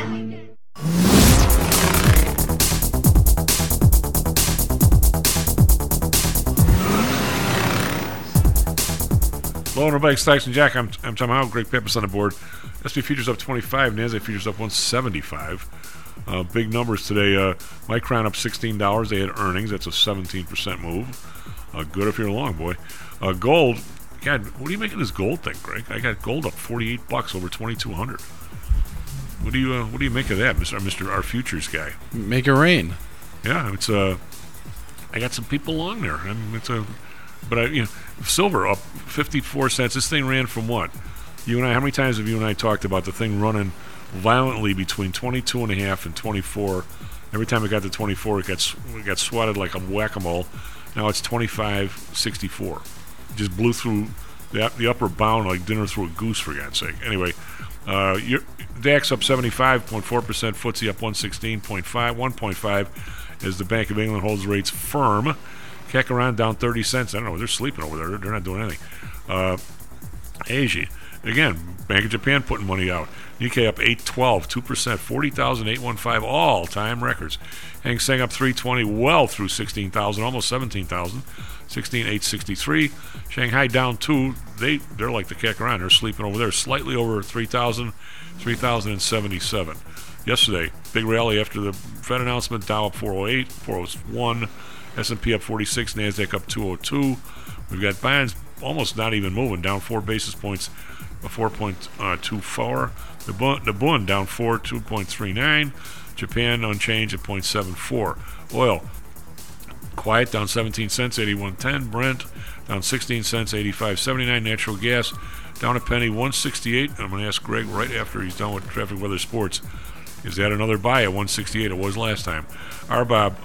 Hello, everybody. Stocks and Jack. I'm Tom Howell. Greg Pappas on the board. SP Futures up 25. NASDAQ Futures up 175. Big numbers today. Micron up $16. They had earnings. That's a 17% move. Good if you're a long boy. Gold. God, what do you make of this gold thing, Greg? I got gold up $48 over 2,200. What do you make of that, Mr. Our futures guy? Make it rain. Yeah, it's I got some people along there. I mean, silver up 54 cents. This thing ran from what? You and I. How many times have you and I talked about the thing running violently between 22.5 and 24? Every time it got to 24, it got swatted like a whack-a-mole. Now it's 25.64. Just blew through the upper bound like dinner through a goose, for God's sake. Anyway, DAX up 75.4%, FTSE up 1.5 as the Bank of England holds rates firm. Kekaran down 30 cents. I don't know. They're sleeping over there. They're not doing anything. Asia. Again, Bank of Japan putting money out. Nikkei up 812, 2%, 40,815, all-time records. Hang Seng up 320, well through 16,000, almost 17,000, 16,863. Shanghai down 2. They're like the Kekaran. They're sleeping over there, slightly over 3,000, 3,077. Yesterday, big rally after the Fed announcement. Dow up 408, 401. S&P up 46, NASDAQ up 202. We've got bonds almost not even moving, down 4 basis points, 4.24. The Bund down 4, 2.39. Japan unchanged at 0.74. Oil quiet, down 17 cents, 81.10. Brent down 16 cents, 85.79. Natural gas down a penny, 168. I'm going to ask Greg right after he's done with Traffic Weather Sports. Is that another buy at 168? It was last time. RBOB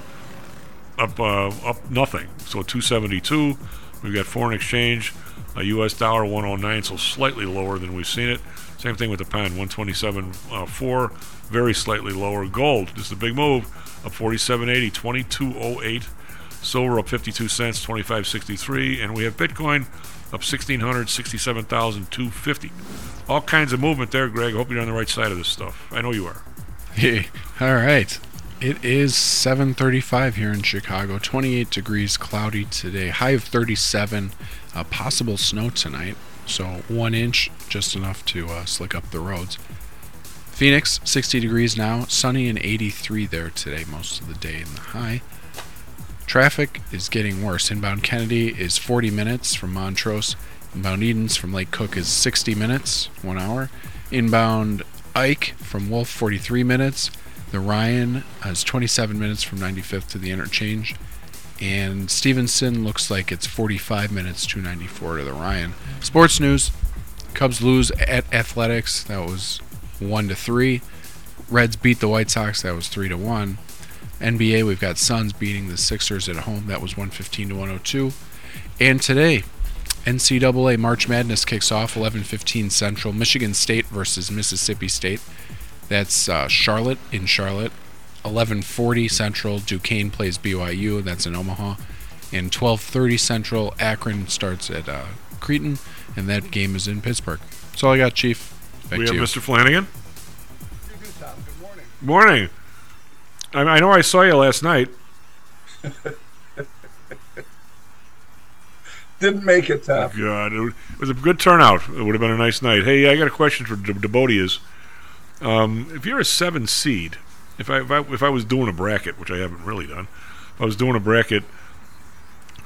up nothing, so 272. We've got foreign exchange, U.S. dollar 109, so slightly lower than we've seen it. Same thing with the pound, 127.4, very slightly lower. Gold, just a big move, up 47.80, 22.08. Silver up 52 cents, 25.63, and we have Bitcoin up 1,600, 67,250. All kinds of movement there, Greg. Hope you're on the right side of this stuff. I know you are. Hey, all right. It is 7:35 here in Chicago. 28 degrees, cloudy today. High of 37. Possible snow tonight. So 1 inch, just enough to slick up the roads. Phoenix, 60 degrees now. Sunny and 83 there today, most of the day in the high. Traffic is getting worse. Inbound Kennedy is 40 minutes from Montrose. Inbound Edens from Lake Cook is 60 minutes, 1 hour. Inbound Ike from Wolf, 43 minutes. The Ryan is 27 minutes from 95th to the interchange. And Stevenson looks like it's 45 minutes, 294 to the Ryan. Sports news. Cubs lose at Athletics. That was 1-3. Reds beat the White Sox. That was 3-1. NBA, we've got Suns beating the Sixers at home. That was 115-102. And today, NCAA March Madness kicks off 11:15 Central. Michigan State versus Mississippi State. That's Charlotte in Charlotte. 11:40 Central, Duquesne plays BYU. That's in Omaha. And 12:30 Central, Akron starts at Cretin, and that game is in Pittsburgh. That's all I got, Chief. Back we to have you. Mr. Flanagan. Good morning. I know I saw you last night. Didn't make it, Tom. God, it was a good turnout. It would have been a nice night. Hey, I got a question for DeBodias. If you're a 7 seed, if I was doing a bracket, which I haven't really done, if I was doing a bracket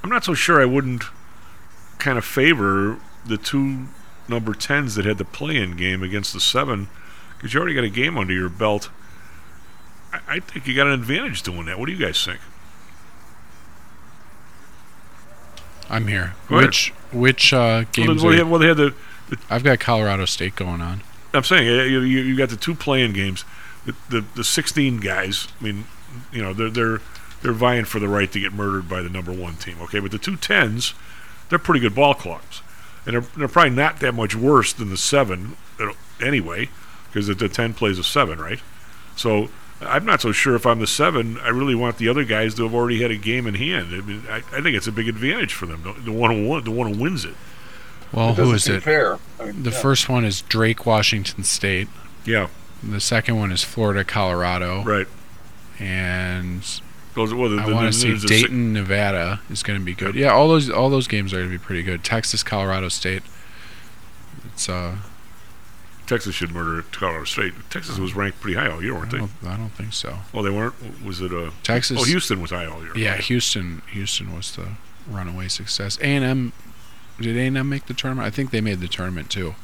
I'm not so sure I wouldn't kind of favor the two number 10s that had the play-in game against the 7, because you already got a game under your belt. I think you got an advantage doing that. What do you guys think? I'm here. Go ahead. Which games? Well, they had the I've got Colorado State going on. I'm saying you got the two play-in games. The 16 guys. I mean, they're vying for the right to get murdered by the number 1 team. Okay, but the two 10s, they're pretty good ball clubs, and they're probably not that much worse than the 7 anyway, because the 10 plays a 7, right? So I'm not so sure if I'm the 7. I really want the other guys to have already had a game in hand. I mean, I think it's a big advantage for them. The one who wins it. Well, who is it? Fair. The first one is Drake, Washington State. Yeah. The second one is Florida, Colorado. Right. And I want to see Dayton, Nevada is going to be good. Yeah, all those games are going to be pretty good. Texas, Colorado State. It's Texas should murder Colorado State. Texas was ranked pretty high all year, weren't they? I don't think so. Oh, they weren't? Was it Texas? Oh, Houston was high all year. Yeah, Houston was the runaway success. A&M, did A&M make the tournament? I think they made the tournament too.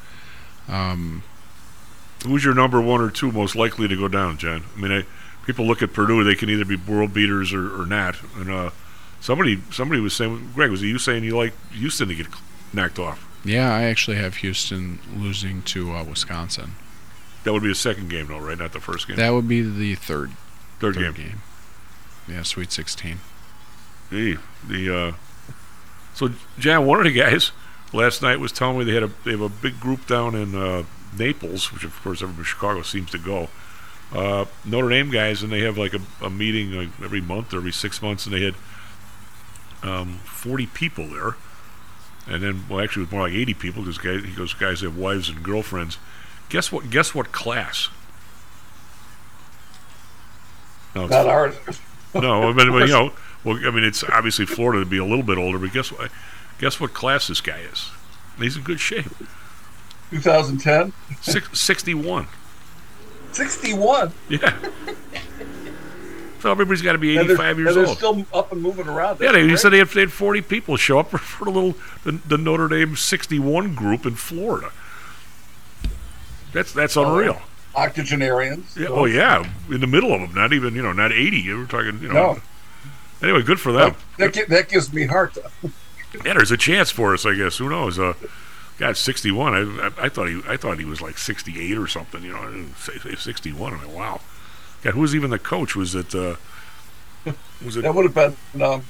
Who's your number 1 or 2 most likely to go down, John? I mean, people look at Purdue; they can either be world beaters or not. And somebody was saying, Greg, was it you saying you like Houston to get knocked off? Yeah, I actually have Houston losing to Wisconsin. That would be a second game, though, right? Not the first game. That would be the third game. Yeah, Sweet 16. So, John, one of the guys last night was telling me they have a big group down in Naples, which of course everybody in Chicago seems to go. Notre Dame guys, and they have like a meeting like every month or every 6 months, and they had 40 people there. And then, well, actually, it was more like 80 people because guys have wives and girlfriends. Guess what class? No, not ours. No, I mean, it's obviously Florida to be a little bit older, but guess what class this guy is? He's in good shape. 2010? 61. 61? Yeah. So everybody's got to be 85 years old. They're still up and moving around. Yeah, he said they had 40 people show up for the Notre Dame 61 group in Florida. That's unreal. Octogenarians. Yeah, oh yeah, in the middle of them. Not even not 80. We're talking No. Anyway, good for them. That gives me heart. Yeah, there's a chance for us, I guess. Who knows? God, 61. I thought he was like 68 or something. I didn't say 61. I'm like, wow. God, who was even the coach? Was it? That would have been.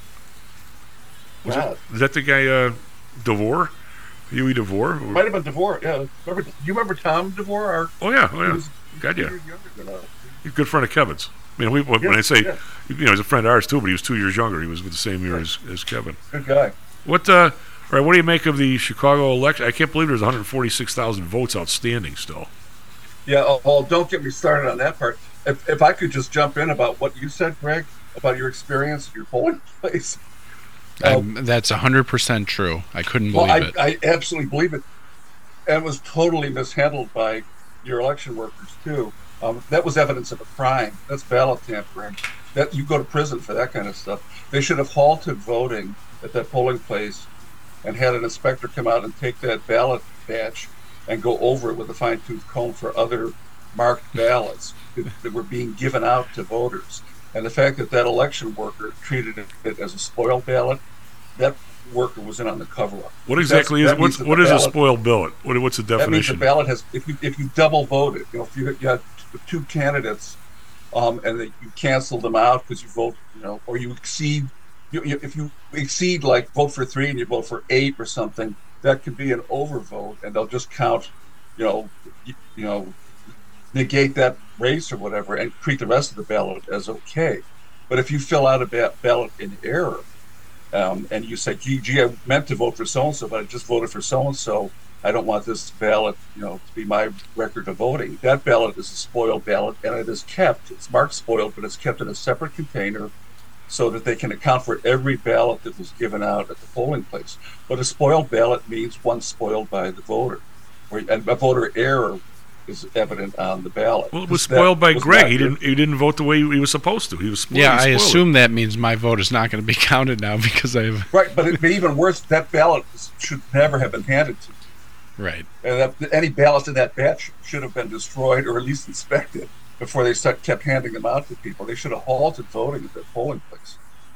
Is that the guy DeVore? Huey DeVore? Might have been DeVore. Yeah. You remember Tom DeVore? Oh yeah. God, yeah. He's a good friend of Kevin's. I mean, when I say, he's a friend of ours too, but he was 2 years younger. He was with the same year as Kevin. Good guy. All right, what do you make of the Chicago election? I can't believe there's 146,000 votes outstanding still. Yeah, well, don't get me started on that part. If I could just jump in about what you said, Greg, about your experience at your polling place. That's 100% true. I couldn't believe it. I absolutely believe it. And it was totally mishandled by your election workers, too. That was evidence of a crime. That's ballot tampering. That you go to prison for that kind of stuff. They should have halted voting at that polling place and had an inspector come out and take that ballot batch and go over it with a fine-tooth comb for other marked ballots that were being given out to voters. And the fact that election worker treated it as a spoiled ballot, that worker was in on the cover-up. What exactly is a spoiled ballot? What's the definition? That means the ballot has, if you double voted, if you had two candidates, and you cancel them out because you vote, or you exceed, if you exceed, like vote for 3 and you vote for 8 or something, that could be an overvote, and they'll just count, negate that race or whatever, and treat the rest of the ballot as okay. But if you fill out a ballot in error, and you say, gee, I meant to vote for so-and-so, but I just voted for so-and-so, I don't want this ballot, to be my record of voting. That ballot is a spoiled ballot, and it is kept. It's marked spoiled, but it's kept in a separate container so that they can account for every ballot that was given out at the polling place. But a spoiled ballot means one spoiled by the voter. And a voter error is evident on the ballot. Well, it was spoiled by Greg. He didn't vote the way he was supposed to. He was spoiled. Yeah, I assume that means my vote is not going to be counted now because I have. Right, but it'd be even worse. That ballot should never have been handed to you. Right. And any ballots in that batch should have been destroyed or at least inspected before they kept handing them out to people. They should have halted voting at their polling place.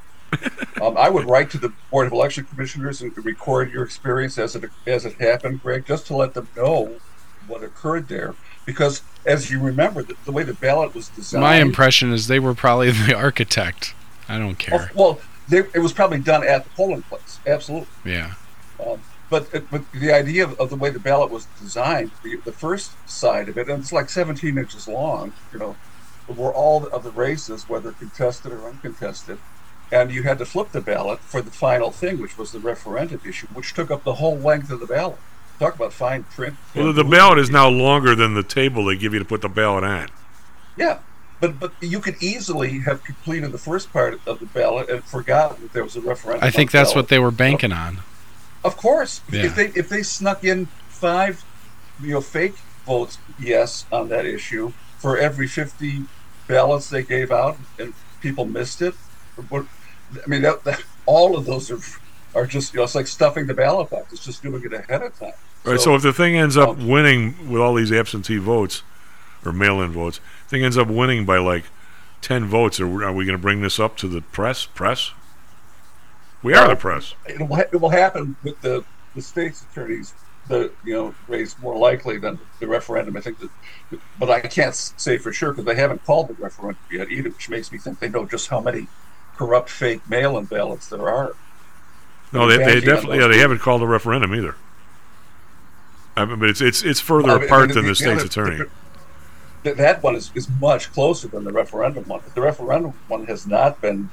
I would write to the Board of Election Commissioners and record your experience as it happened, Greg, just to let them know what occurred there. Because as you remember, the way the ballot was designed. My impression is they were probably the architect. I don't care. It was probably done at the polling place. Absolutely. Yeah. But the idea of the way the ballot was designed, the first side of it, and it's like 17 inches long, were all of the races, whether contested or uncontested. And you had to flip the ballot for the final thing, which was the referendum issue, which took up the whole length of the ballot. Talk about fine print. Well, the ballot is now longer than the table they give you to put the ballot on. Yeah, but you could easily have completed the first part of the ballot and forgotten that there was a referendum. I think that's what they were banking on. Of course, yeah. If they snuck in 5, fake votes, yes, on that issue for every 50 ballots they gave out, and people missed it. I mean, all of those are just it's like stuffing the ballot box. It's just doing it ahead of time. Right. So if the thing ends up winning with all these absentee votes or mail-in votes, the thing ends up winning by like 10 votes. Are we going to bring this up to the press? We are the press. It will happen with the state's attorneys. Race more likely than the referendum. I think but I can't say for sure because they haven't called the referendum yet either, which makes me think they know just how many corrupt fake mail-in ballots there are. No, they definitely they haven't called the referendum either. I mean, but it's further apart than the state's attorney. That one is much closer than the referendum one. The referendum one has not been,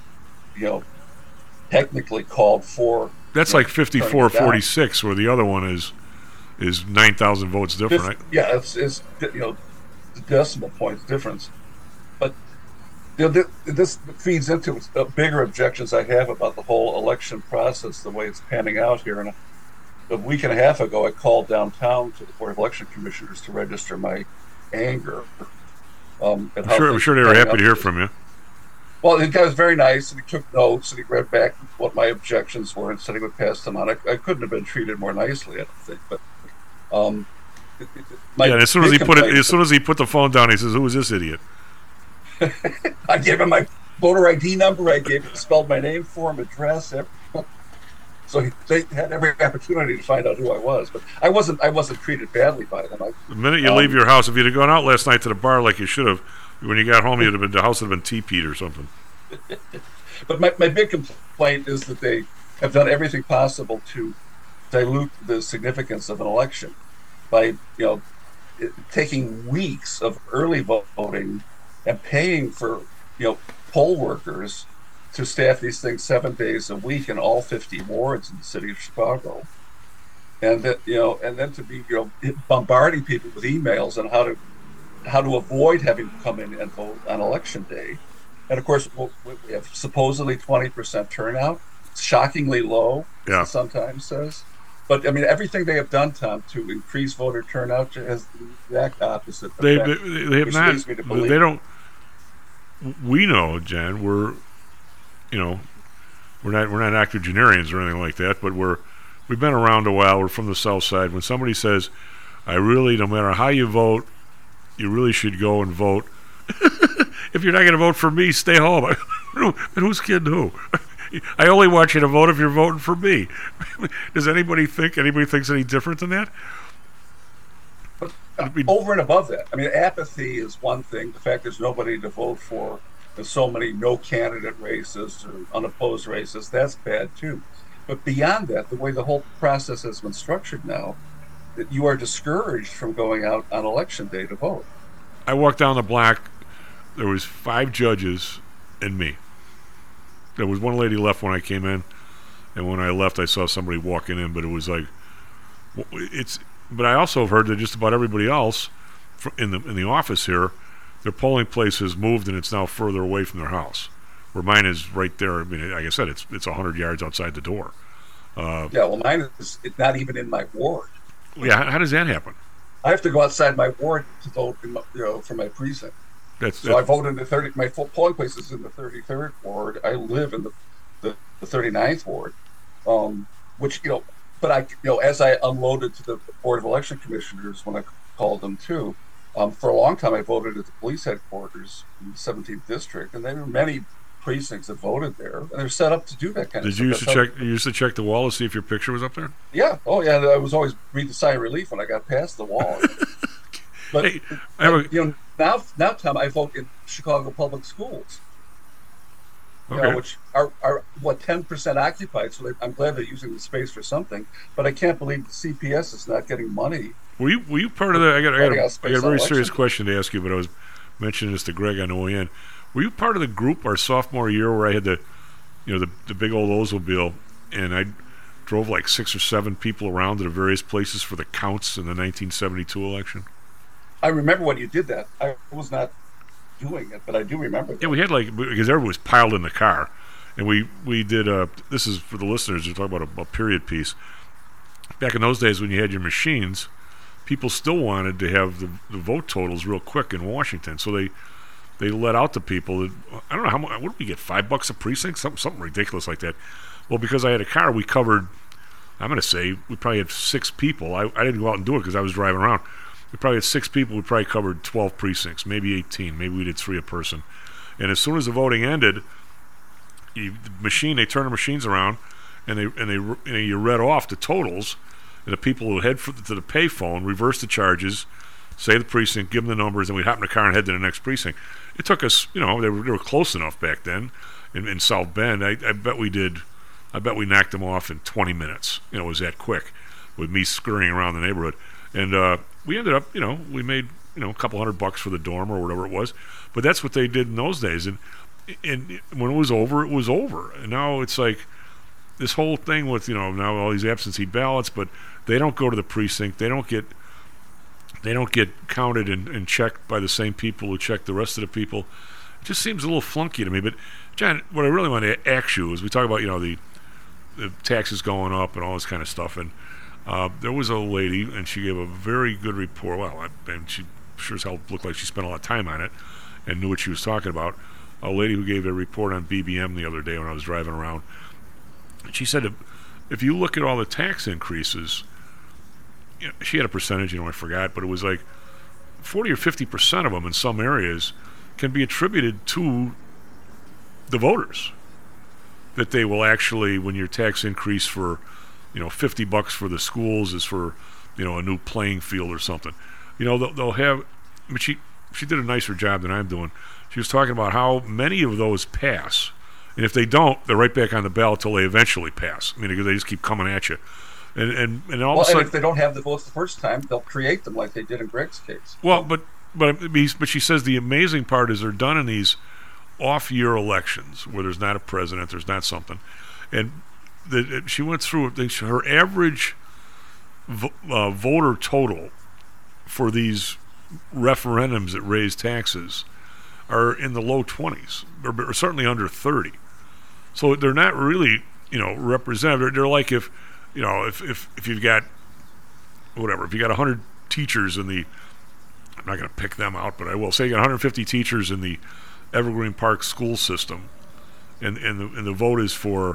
technically called for. That's like 54-46, where the other one is 9,000 votes different, right? Yeah, it's the decimal points difference. But this feeds into bigger objections I have about the whole election process, the way it's panning out here. And a week and a half ago, I called downtown to the Board of Election Commissioners to register my anger. I'm sure they were happy to hear from you. Well, the guy was very nice, and he took notes, and he read back what my objections were, and said he would pass them on. I couldn't have been treated more nicely, I don't think. But and as soon as he put the phone down, he says, "Who is this idiot?" I gave him my voter ID number. I spelled my name for him, address, everything. So they had every opportunity to find out who I was. But I wasn't treated badly by them. The minute you leave your house, if you'd have gone out last night to the bar like you should have, when you got home, the house would have been teepeed or something. But my big complaint is that they have done everything possible to dilute the significance of an election by taking weeks of early voting and paying for poll workers to staff these things 7 days a week in all 50 wards in the city of Chicago, and that and then to be bombarding people with emails on how to avoid having to come in and vote on election day. And of course, we have supposedly 20% turnout. It's shockingly low, yeah. Sometimes says. But I mean, everything they have done, Tom, to increase voter turnout has the exact opposite effect. They have not. They don't. We know, Jen. We're not octogenarians or anything like that, but we've been around a while. We're from the South Side. When somebody says, "I really, no matter how you vote, you really should go and vote." If you're not going to vote for me, stay home. And who's kidding who? I only want you to vote if you're voting for me. Does anybody thinks any different than that? But over and above that, I mean, apathy is one thing. The fact there's nobody to vote for, there's so many no candidate races or unopposed races, that's bad too. But beyond that, the way the whole process has been structured now, that you are discouraged from going out on election day to vote. I walked down the block. There was 5 judges and me. There was one lady left when I came in, and when I left, I saw somebody walking in. But it was like, But I also have heard that just about everybody else in the office here, their polling place has moved and it's now further away from their house. Where mine is right there. I mean, like I said, it's 100 yards outside the door. Yeah, well, mine is not even in my ward. Yeah, how does that happen? I have to go outside my ward to vote, for my precinct. So I vote in the 30. My polling place is in the 33rd ward. I live in the 39th ward, which But as I unloaded to the Board of Election Commissioners when I called them too, for a long time I voted at the police headquarters in the 17th district, and there were many precincts that voted there, and they're set up to do that kind of stuff. Did you used to check the wall to see if your picture was up there? Yeah. Oh, yeah. I was always breathe a sigh of relief when I got past the wall. But hey, now, Tom, I vote in Chicago public schools. Which are 10% occupied. So I'm glad they're using the space for something. But I can't believe the CPS is not getting money. Were you part of the? I got a very serious question to ask you, but I was mentioning this to Greg on the way in. Were you part of the group our sophomore year where I had the big old Oldsmobile, and I drove like 6 or 7 people around to the various places for the counts in the 1972 election? I remember when you did that. I was not doing it, but I do remember that. Yeah, we had because everyone was piled in the car, and we did this is for the listeners, we're talking about a period piece. Back in those days when you had your machines, people still wanted to have the vote totals real quick in Washington, so they let out the people. I don't know how much. What did we get? $5 a precinct? Something ridiculous like that. Well, because I had a car, we covered. I'm going to say we probably had 6 people. I didn't go out and do it because I was driving around. We probably had 6 people. We probably covered 12 precincts, maybe 18. Maybe we did 3 a person. And as soon as the voting ended, they turn the machines around, and you read off the totals, and the people who head to the payphone reverse the charges, say the precinct, give them the numbers, and we'd hop in the car and head to the next precinct. It took us, they were close enough back then in South Bend. I bet we knocked them off in 20 minutes. It was that quick with me scurrying around the neighborhood. And we ended up, we made, a couple $100 for the dorm or whatever it was. But that's what they did in those days. And when it was over, it was over. And now it's like this whole thing with, now all these absentee ballots, but they don't go to the precinct. They don't get counted and checked by the same people who check the rest of the people. It just seems a little flunky to me. But, John, what I really want to ask you is we talk about, the taxes going up and all this kind of stuff. And there was a lady, and she gave a very good report. Well, and she sure as hell looked like she spent a lot of time on it and knew what she was talking about. A lady who gave a report on BBM the other day when I was driving around. And she said if you look at all the tax increases, she had a percentage, I forgot, but it was like 40 or 50% of them in some areas can be attributed to the voters. That they will actually, when your tax increase for, $50 for the schools is for, a new playing field or something. They'll have, she did a nicer job than I'm doing. She was talking about how many of those pass. And if they don't, they're right back on the ballot till they eventually pass. Because they just keep coming at you. And all of a sudden, if they don't have the votes the first time, they'll create them like they did in Greg's case. Well, but she says the amazing part is they're done in these off-year elections where there's not a president, there's not something, and she went through her average voter total for these referendums that raise taxes are in the low 20s, or certainly under 30. So they're not really, representative. They're like if you've got whatever, if you got 100 teachers in the, I'm not going to pick them out, but I will say you got 150 teachers in the Evergreen Park school system, and the vote is for,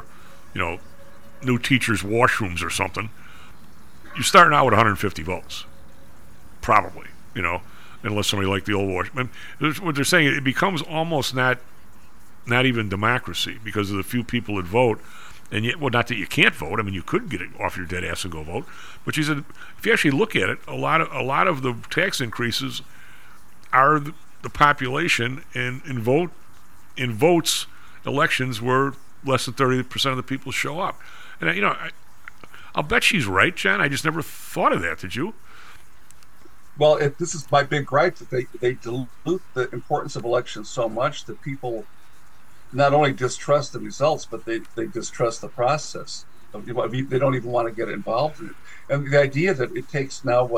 new teachers' washrooms or something. You're starting out with 150 votes, probably, unless somebody like the old washroom. What they're saying, it becomes almost not even democracy because of the few people that vote. And yet, well, not that you can't vote. You could get it off your dead ass and go vote. But she said, if you actually look at it, a lot of the tax increases are the population, and in votes, elections where less than 30% of the people show up. And I'll bet she's right, John. I just never thought of that. Did you? Well, this is my big gripe, that they dilute the importance of elections so much that people not only distrust the results, but they distrust the process. They don't even want to get involved in it. And the idea that it takes now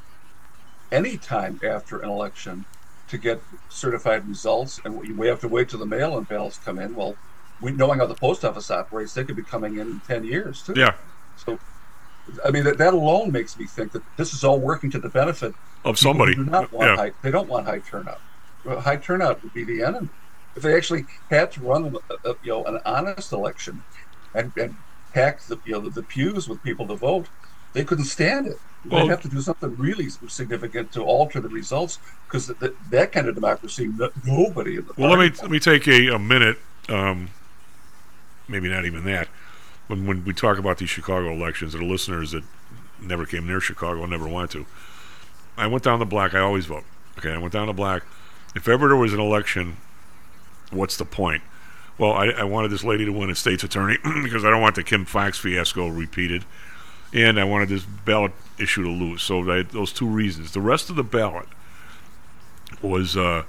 any time after an election to get certified results, and we have to wait till the mail-in ballots come in. Well, knowing how the post office operates, they could be coming in 10 years too. Yeah. So I mean, that alone makes me think that this is all working to the benefit of somebody. Who do not want they don't want high turnout. Well, high turnout would be the enemy. If they actually had to run an honest election and pack the pews with people to vote, they couldn't stand it. They'd have to do something really significant to alter the results, because that kind of democracy, nobody in the Well, let me take a minute, maybe not even that, when we talk about these Chicago elections, and the listeners that never came near Chicago and never wanted to. I went down the block. I always vote. Okay, I went down the block. If ever there was an election, what's the point? Well, I wanted this lady to win as state's attorney because I don't want the Kim Foxx fiasco repeated, and I wanted this ballot issue to lose. So I had those two reasons. The rest of the ballot was, I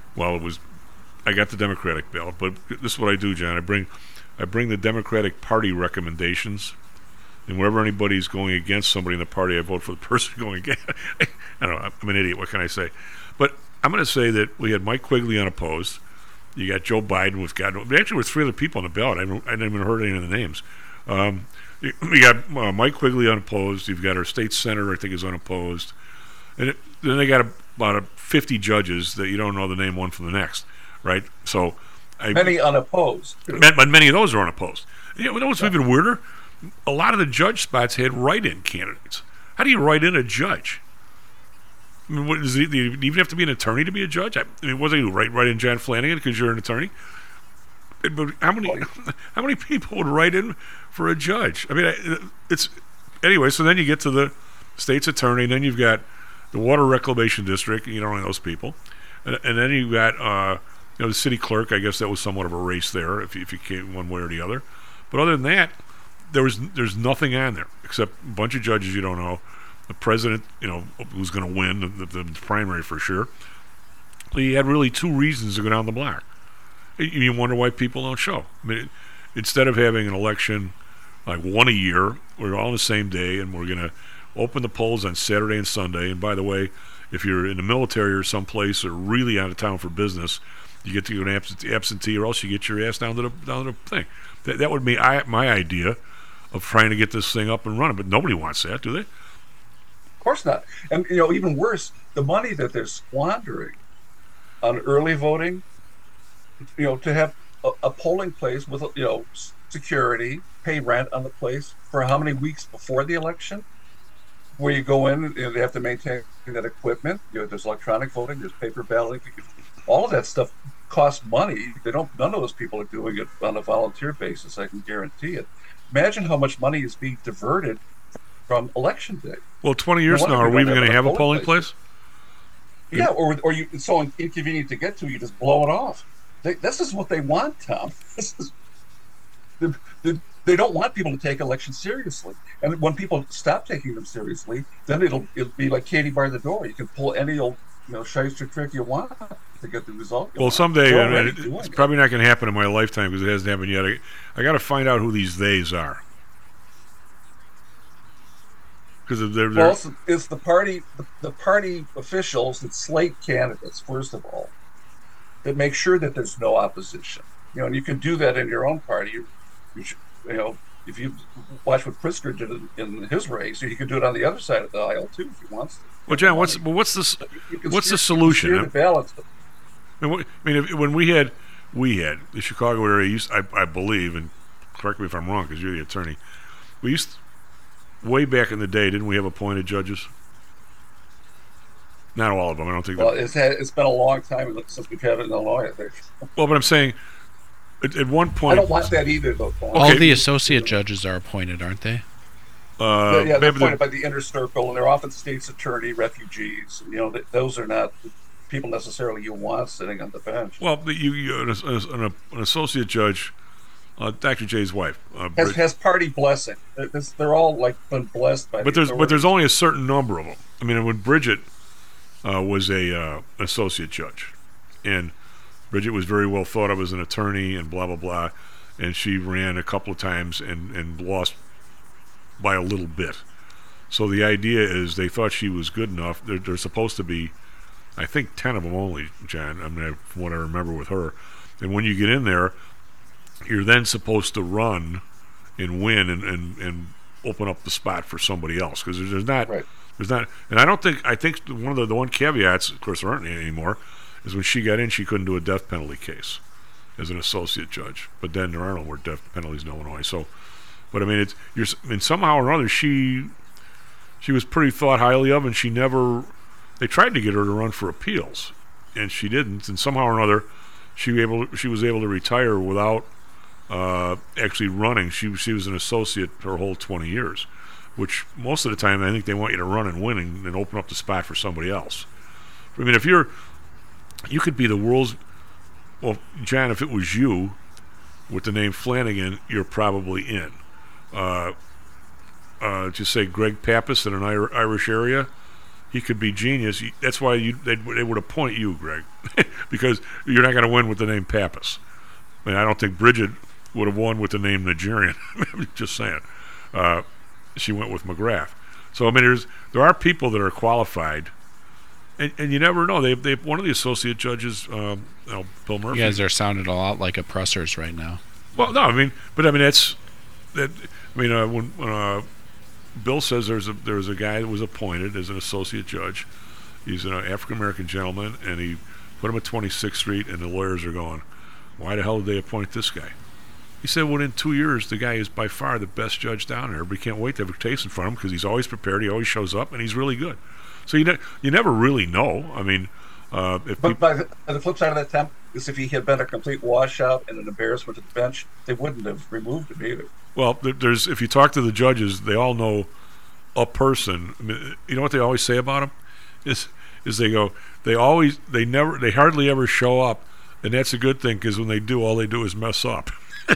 got the Democratic ballot, but this is what I do, John. I bring the Democratic Party recommendations, and wherever anybody's going against somebody in the party, I vote for the person going against. I don't know. I'm an idiot. What can I say? But I'm going to say that we had Mike Quigley unopposed. You got Joe Biden with actually, with 3 other people on the ballot. I didn't even heard any of the names. You got Mike Quigley unopposed. You've got our state senator, I think, is unopposed. And then they got about 50 judges that you don't know the name one from the next, right? So many unopposed. But many of those are unopposed. You know what's even weirder? A lot of the judge spots had write-in candidates. How do you write in a judge? I mean, do you even have to be an attorney to be a judge? I mean, wasn't you write in John Flanagan because you're an attorney? But how many people would write in for a judge? I mean, it's anyway. So then you get to the state's attorney, and then you've got the Water Reclamation District. You don't know those people, and then you've got the city clerk. I guess that was somewhat of a race there, if you came one way or the other. But other than that, there's nothing on there except a bunch of judges you don't know. The president, who's going to win the primary for sure. So you had really 2 reasons to go down the block. You wonder why people don't show. I mean, instead of having an election like one a year, we're all on the same day, and we're going to open the polls on Saturday and Sunday. And by the way, if you're in the military or someplace or really out of town for business, you get to go an absentee, or else you get your ass down to the thing. That would be my idea of trying to get this thing up and running. But nobody wants that, do they? Of course not. And even worse, the money that they're squandering on early voting, to have a polling place with security, pay rent on the place for how many weeks before the election, where you go in, they have to maintain that equipment. There's electronic voting, there's paper balloting, all of that stuff costs money. None of those people are doing it on a volunteer basis. I can guarantee it. Imagine how much money is being diverted from election day. Well, 20 years now, are we even going to have a polling place? Yeah, or it's so inconvenient to get to, you just blow it off. This is what they want, Tom. They don't want people to take elections seriously. And when people stop taking them seriously, then it'll be like Katie bar the door. You can pull any old shyster trick you want to get the result. Well, someday, it's probably not going to happen in my lifetime because it hasn't happened yet. I got to find out who these theys are. Because it's the party officials that slate candidates, first of all, that make sure that there's no opposition. And you can do that in your own party. If you watch what Pritzker did in his race, you can do it on the other side of the aisle too if he wants to. Well, John, what's the solution? When we had the Chicago area, I believe, and correct me if I'm wrong because you're the attorney, we used way back in the day, didn't we have appointed judges? Not all of them. I don't think. Well, it's been a long time since we've had it in Illinois. Well, but I'm saying, at one point, I don't want that either, though. Okay. All the associate judges are appointed, aren't they? They're appointed by the inner circle, and they're often state's attorney, refugees. Those are not people necessarily you want sitting on the bench. Well, an associate judge. Dr. J's wife has party blessing. They're all been blessed by. But there's only a certain number of them. I mean, when Bridget was an associate judge, and Bridget was very well thought of as an attorney and blah blah blah, and she ran a couple of times and lost by a little bit. So the idea is they thought she was good enough. They're supposed to be, I think, 10 of them only, John. I mean, from what I remember with her, and when you get in there, you're then supposed to run and win and open up the spot for somebody else, because there's not, and I think one of the one caveats, of course there aren't any anymore, is when she got in, she couldn't do a death penalty case as an associate judge, but then there are no more death penalties in Illinois. So, but I mean, somehow or other she was pretty thought highly of, and they tried to get her to run for appeals, and she didn't, and somehow or another she was able to retire without actually running. She was an associate her whole 20 years, which most of the time I think they want you to run and win and open up the spot for somebody else. I mean, if you could be the world's, well, John, if it was you with the name Flanagan, you're probably in. Just say Greg Pappas in an Irish area, he could be genius. That's why they would appoint you, Greg, because you're not going to win with the name Pappas. I mean, I don't think Bridget would have won with the name Nigerian. I'm just saying. She went with McGrath. So I mean, there are people that are qualified, and you never know. They one of the associate judges, Bill Murphy. You guys are sounding a lot like oppressors right now. Well, no, I mean that's that. I mean, when Bill says there's a guy that was appointed as an associate judge. He's an African American gentleman, and he put him at 26th Street, and the lawyers are going, why the hell did they appoint this guy? He said, within 2 years, the guy is by far the best judge down there. We can't wait to have a case in front of him because he's always prepared, he always shows up, and he's really good. So you never really know. I mean, by the flip side of that, Tom, is if he had been a complete washout and an embarrassment to the bench, they wouldn't have removed him either. Well, if you talk to the judges, they all know a person. I mean, you know what they always say about him is they go, they hardly ever show up, and that's a good thing because when they do, all they do is mess up.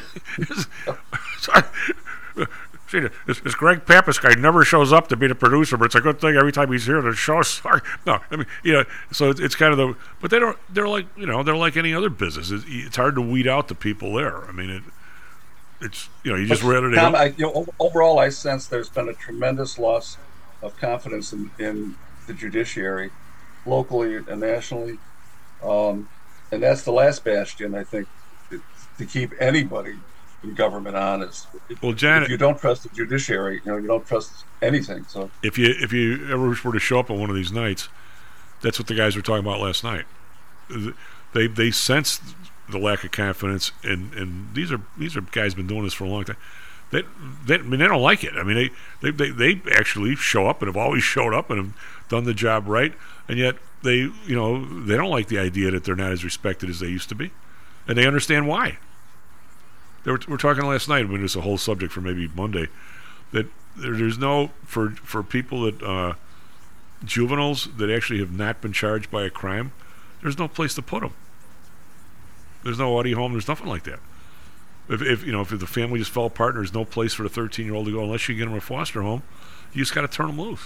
This Greg Pappas guy never shows up to be the producer, but it's a good thing every time he's here. The show sucks. No, I mean, so it's kind of but they're like any other business. It's hard to weed out the people there. I mean, it's you just read it. Tom, overall, I sense there's been a tremendous loss of confidence in the judiciary, locally and nationally, and that's the last bastion, I think, to keep anybody in government honest. Well, Janet, if you don't trust the judiciary, you don't trust anything. So if you ever were to show up on one of these nights, that's what the guys were talking about last night. They sense the lack of confidence, and these are guys been doing this for a long time. They don't like it. I mean, they actually show up and have always showed up and have done the job right, and yet they don't like the idea that they're not as respected as they used to be, and they understand why. We're talking last night. I mean, it's a whole subject for maybe Monday. That there's no for people that juveniles that actually have not been charged by a crime. There's no place to put them. There's no Audi home. There's nothing like that. If the family just fell apart, and there's no place for the 13-year-old to go unless you get them a foster home. You just got to turn them loose.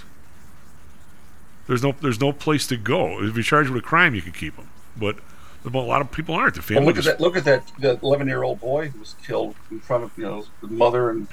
There's no place to go. If you're charged with a crime, you can keep them, but a lot of people aren't. The family. Well, look at that 11-year-old boy who was killed in front of the mother and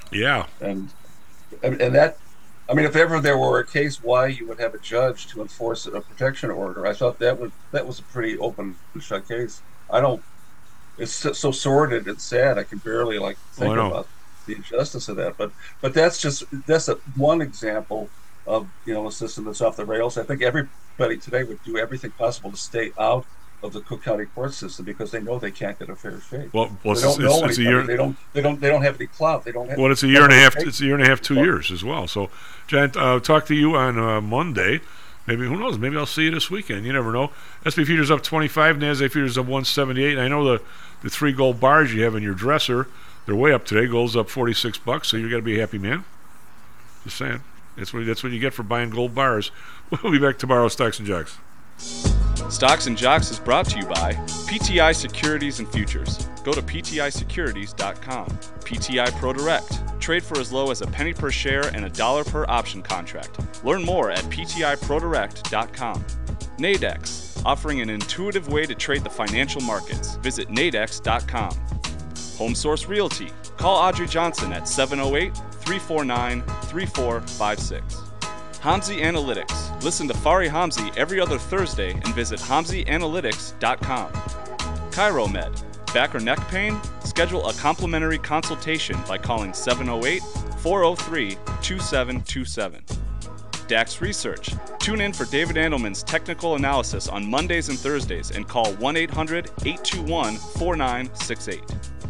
that. I mean, if ever there were a case why you would have a judge to enforce a protection order, I thought that was a pretty open and shut case. It's so sordid and sad. I can barely think about the injustice of that. But that's one example of a system that's off the rails. I think everybody today would do everything possible to stay out of the Cook County court system because they know they can't get a fair shake. Well, it's a year. They don't have any clout. They don't have. Well, it's a year and a half. It's a year and a half, 2 years as well. So, John, talk to you on Monday. Maybe, who knows? Maybe I'll see you this weekend. You never know. SP Futures up 25. NASDAQ Futures up 178. And I know the 3 gold bars you have in your dresser, they're way up today. Gold's up $46. So you got to be a happy man. Just saying. That's what you get for buying gold bars. We'll be back tomorrow. Stocks and Jocks. Stocks and Jocks is brought to you by PTI Securities and Futures. Go to PTIsecurities.com. PTI ProDirect. Trade for as low as a penny per share and $1 per option contract. Learn more at PTIProDirect.com. Nadex, offering an intuitive way to trade the financial markets. Visit nadex.com. Home Source Realty. Call Audrey Johnson at 708-349-3456. Hamzy Analytics. Listen to Fari Hamzy every other Thursday and visit HamzyAnalytics.com. ChiroMed. Back or neck pain? Schedule a complimentary consultation by calling 708-403-2727. DAX Research. Tune in for David Andelman's technical analysis on Mondays and Thursdays and call 1-800-821-4968.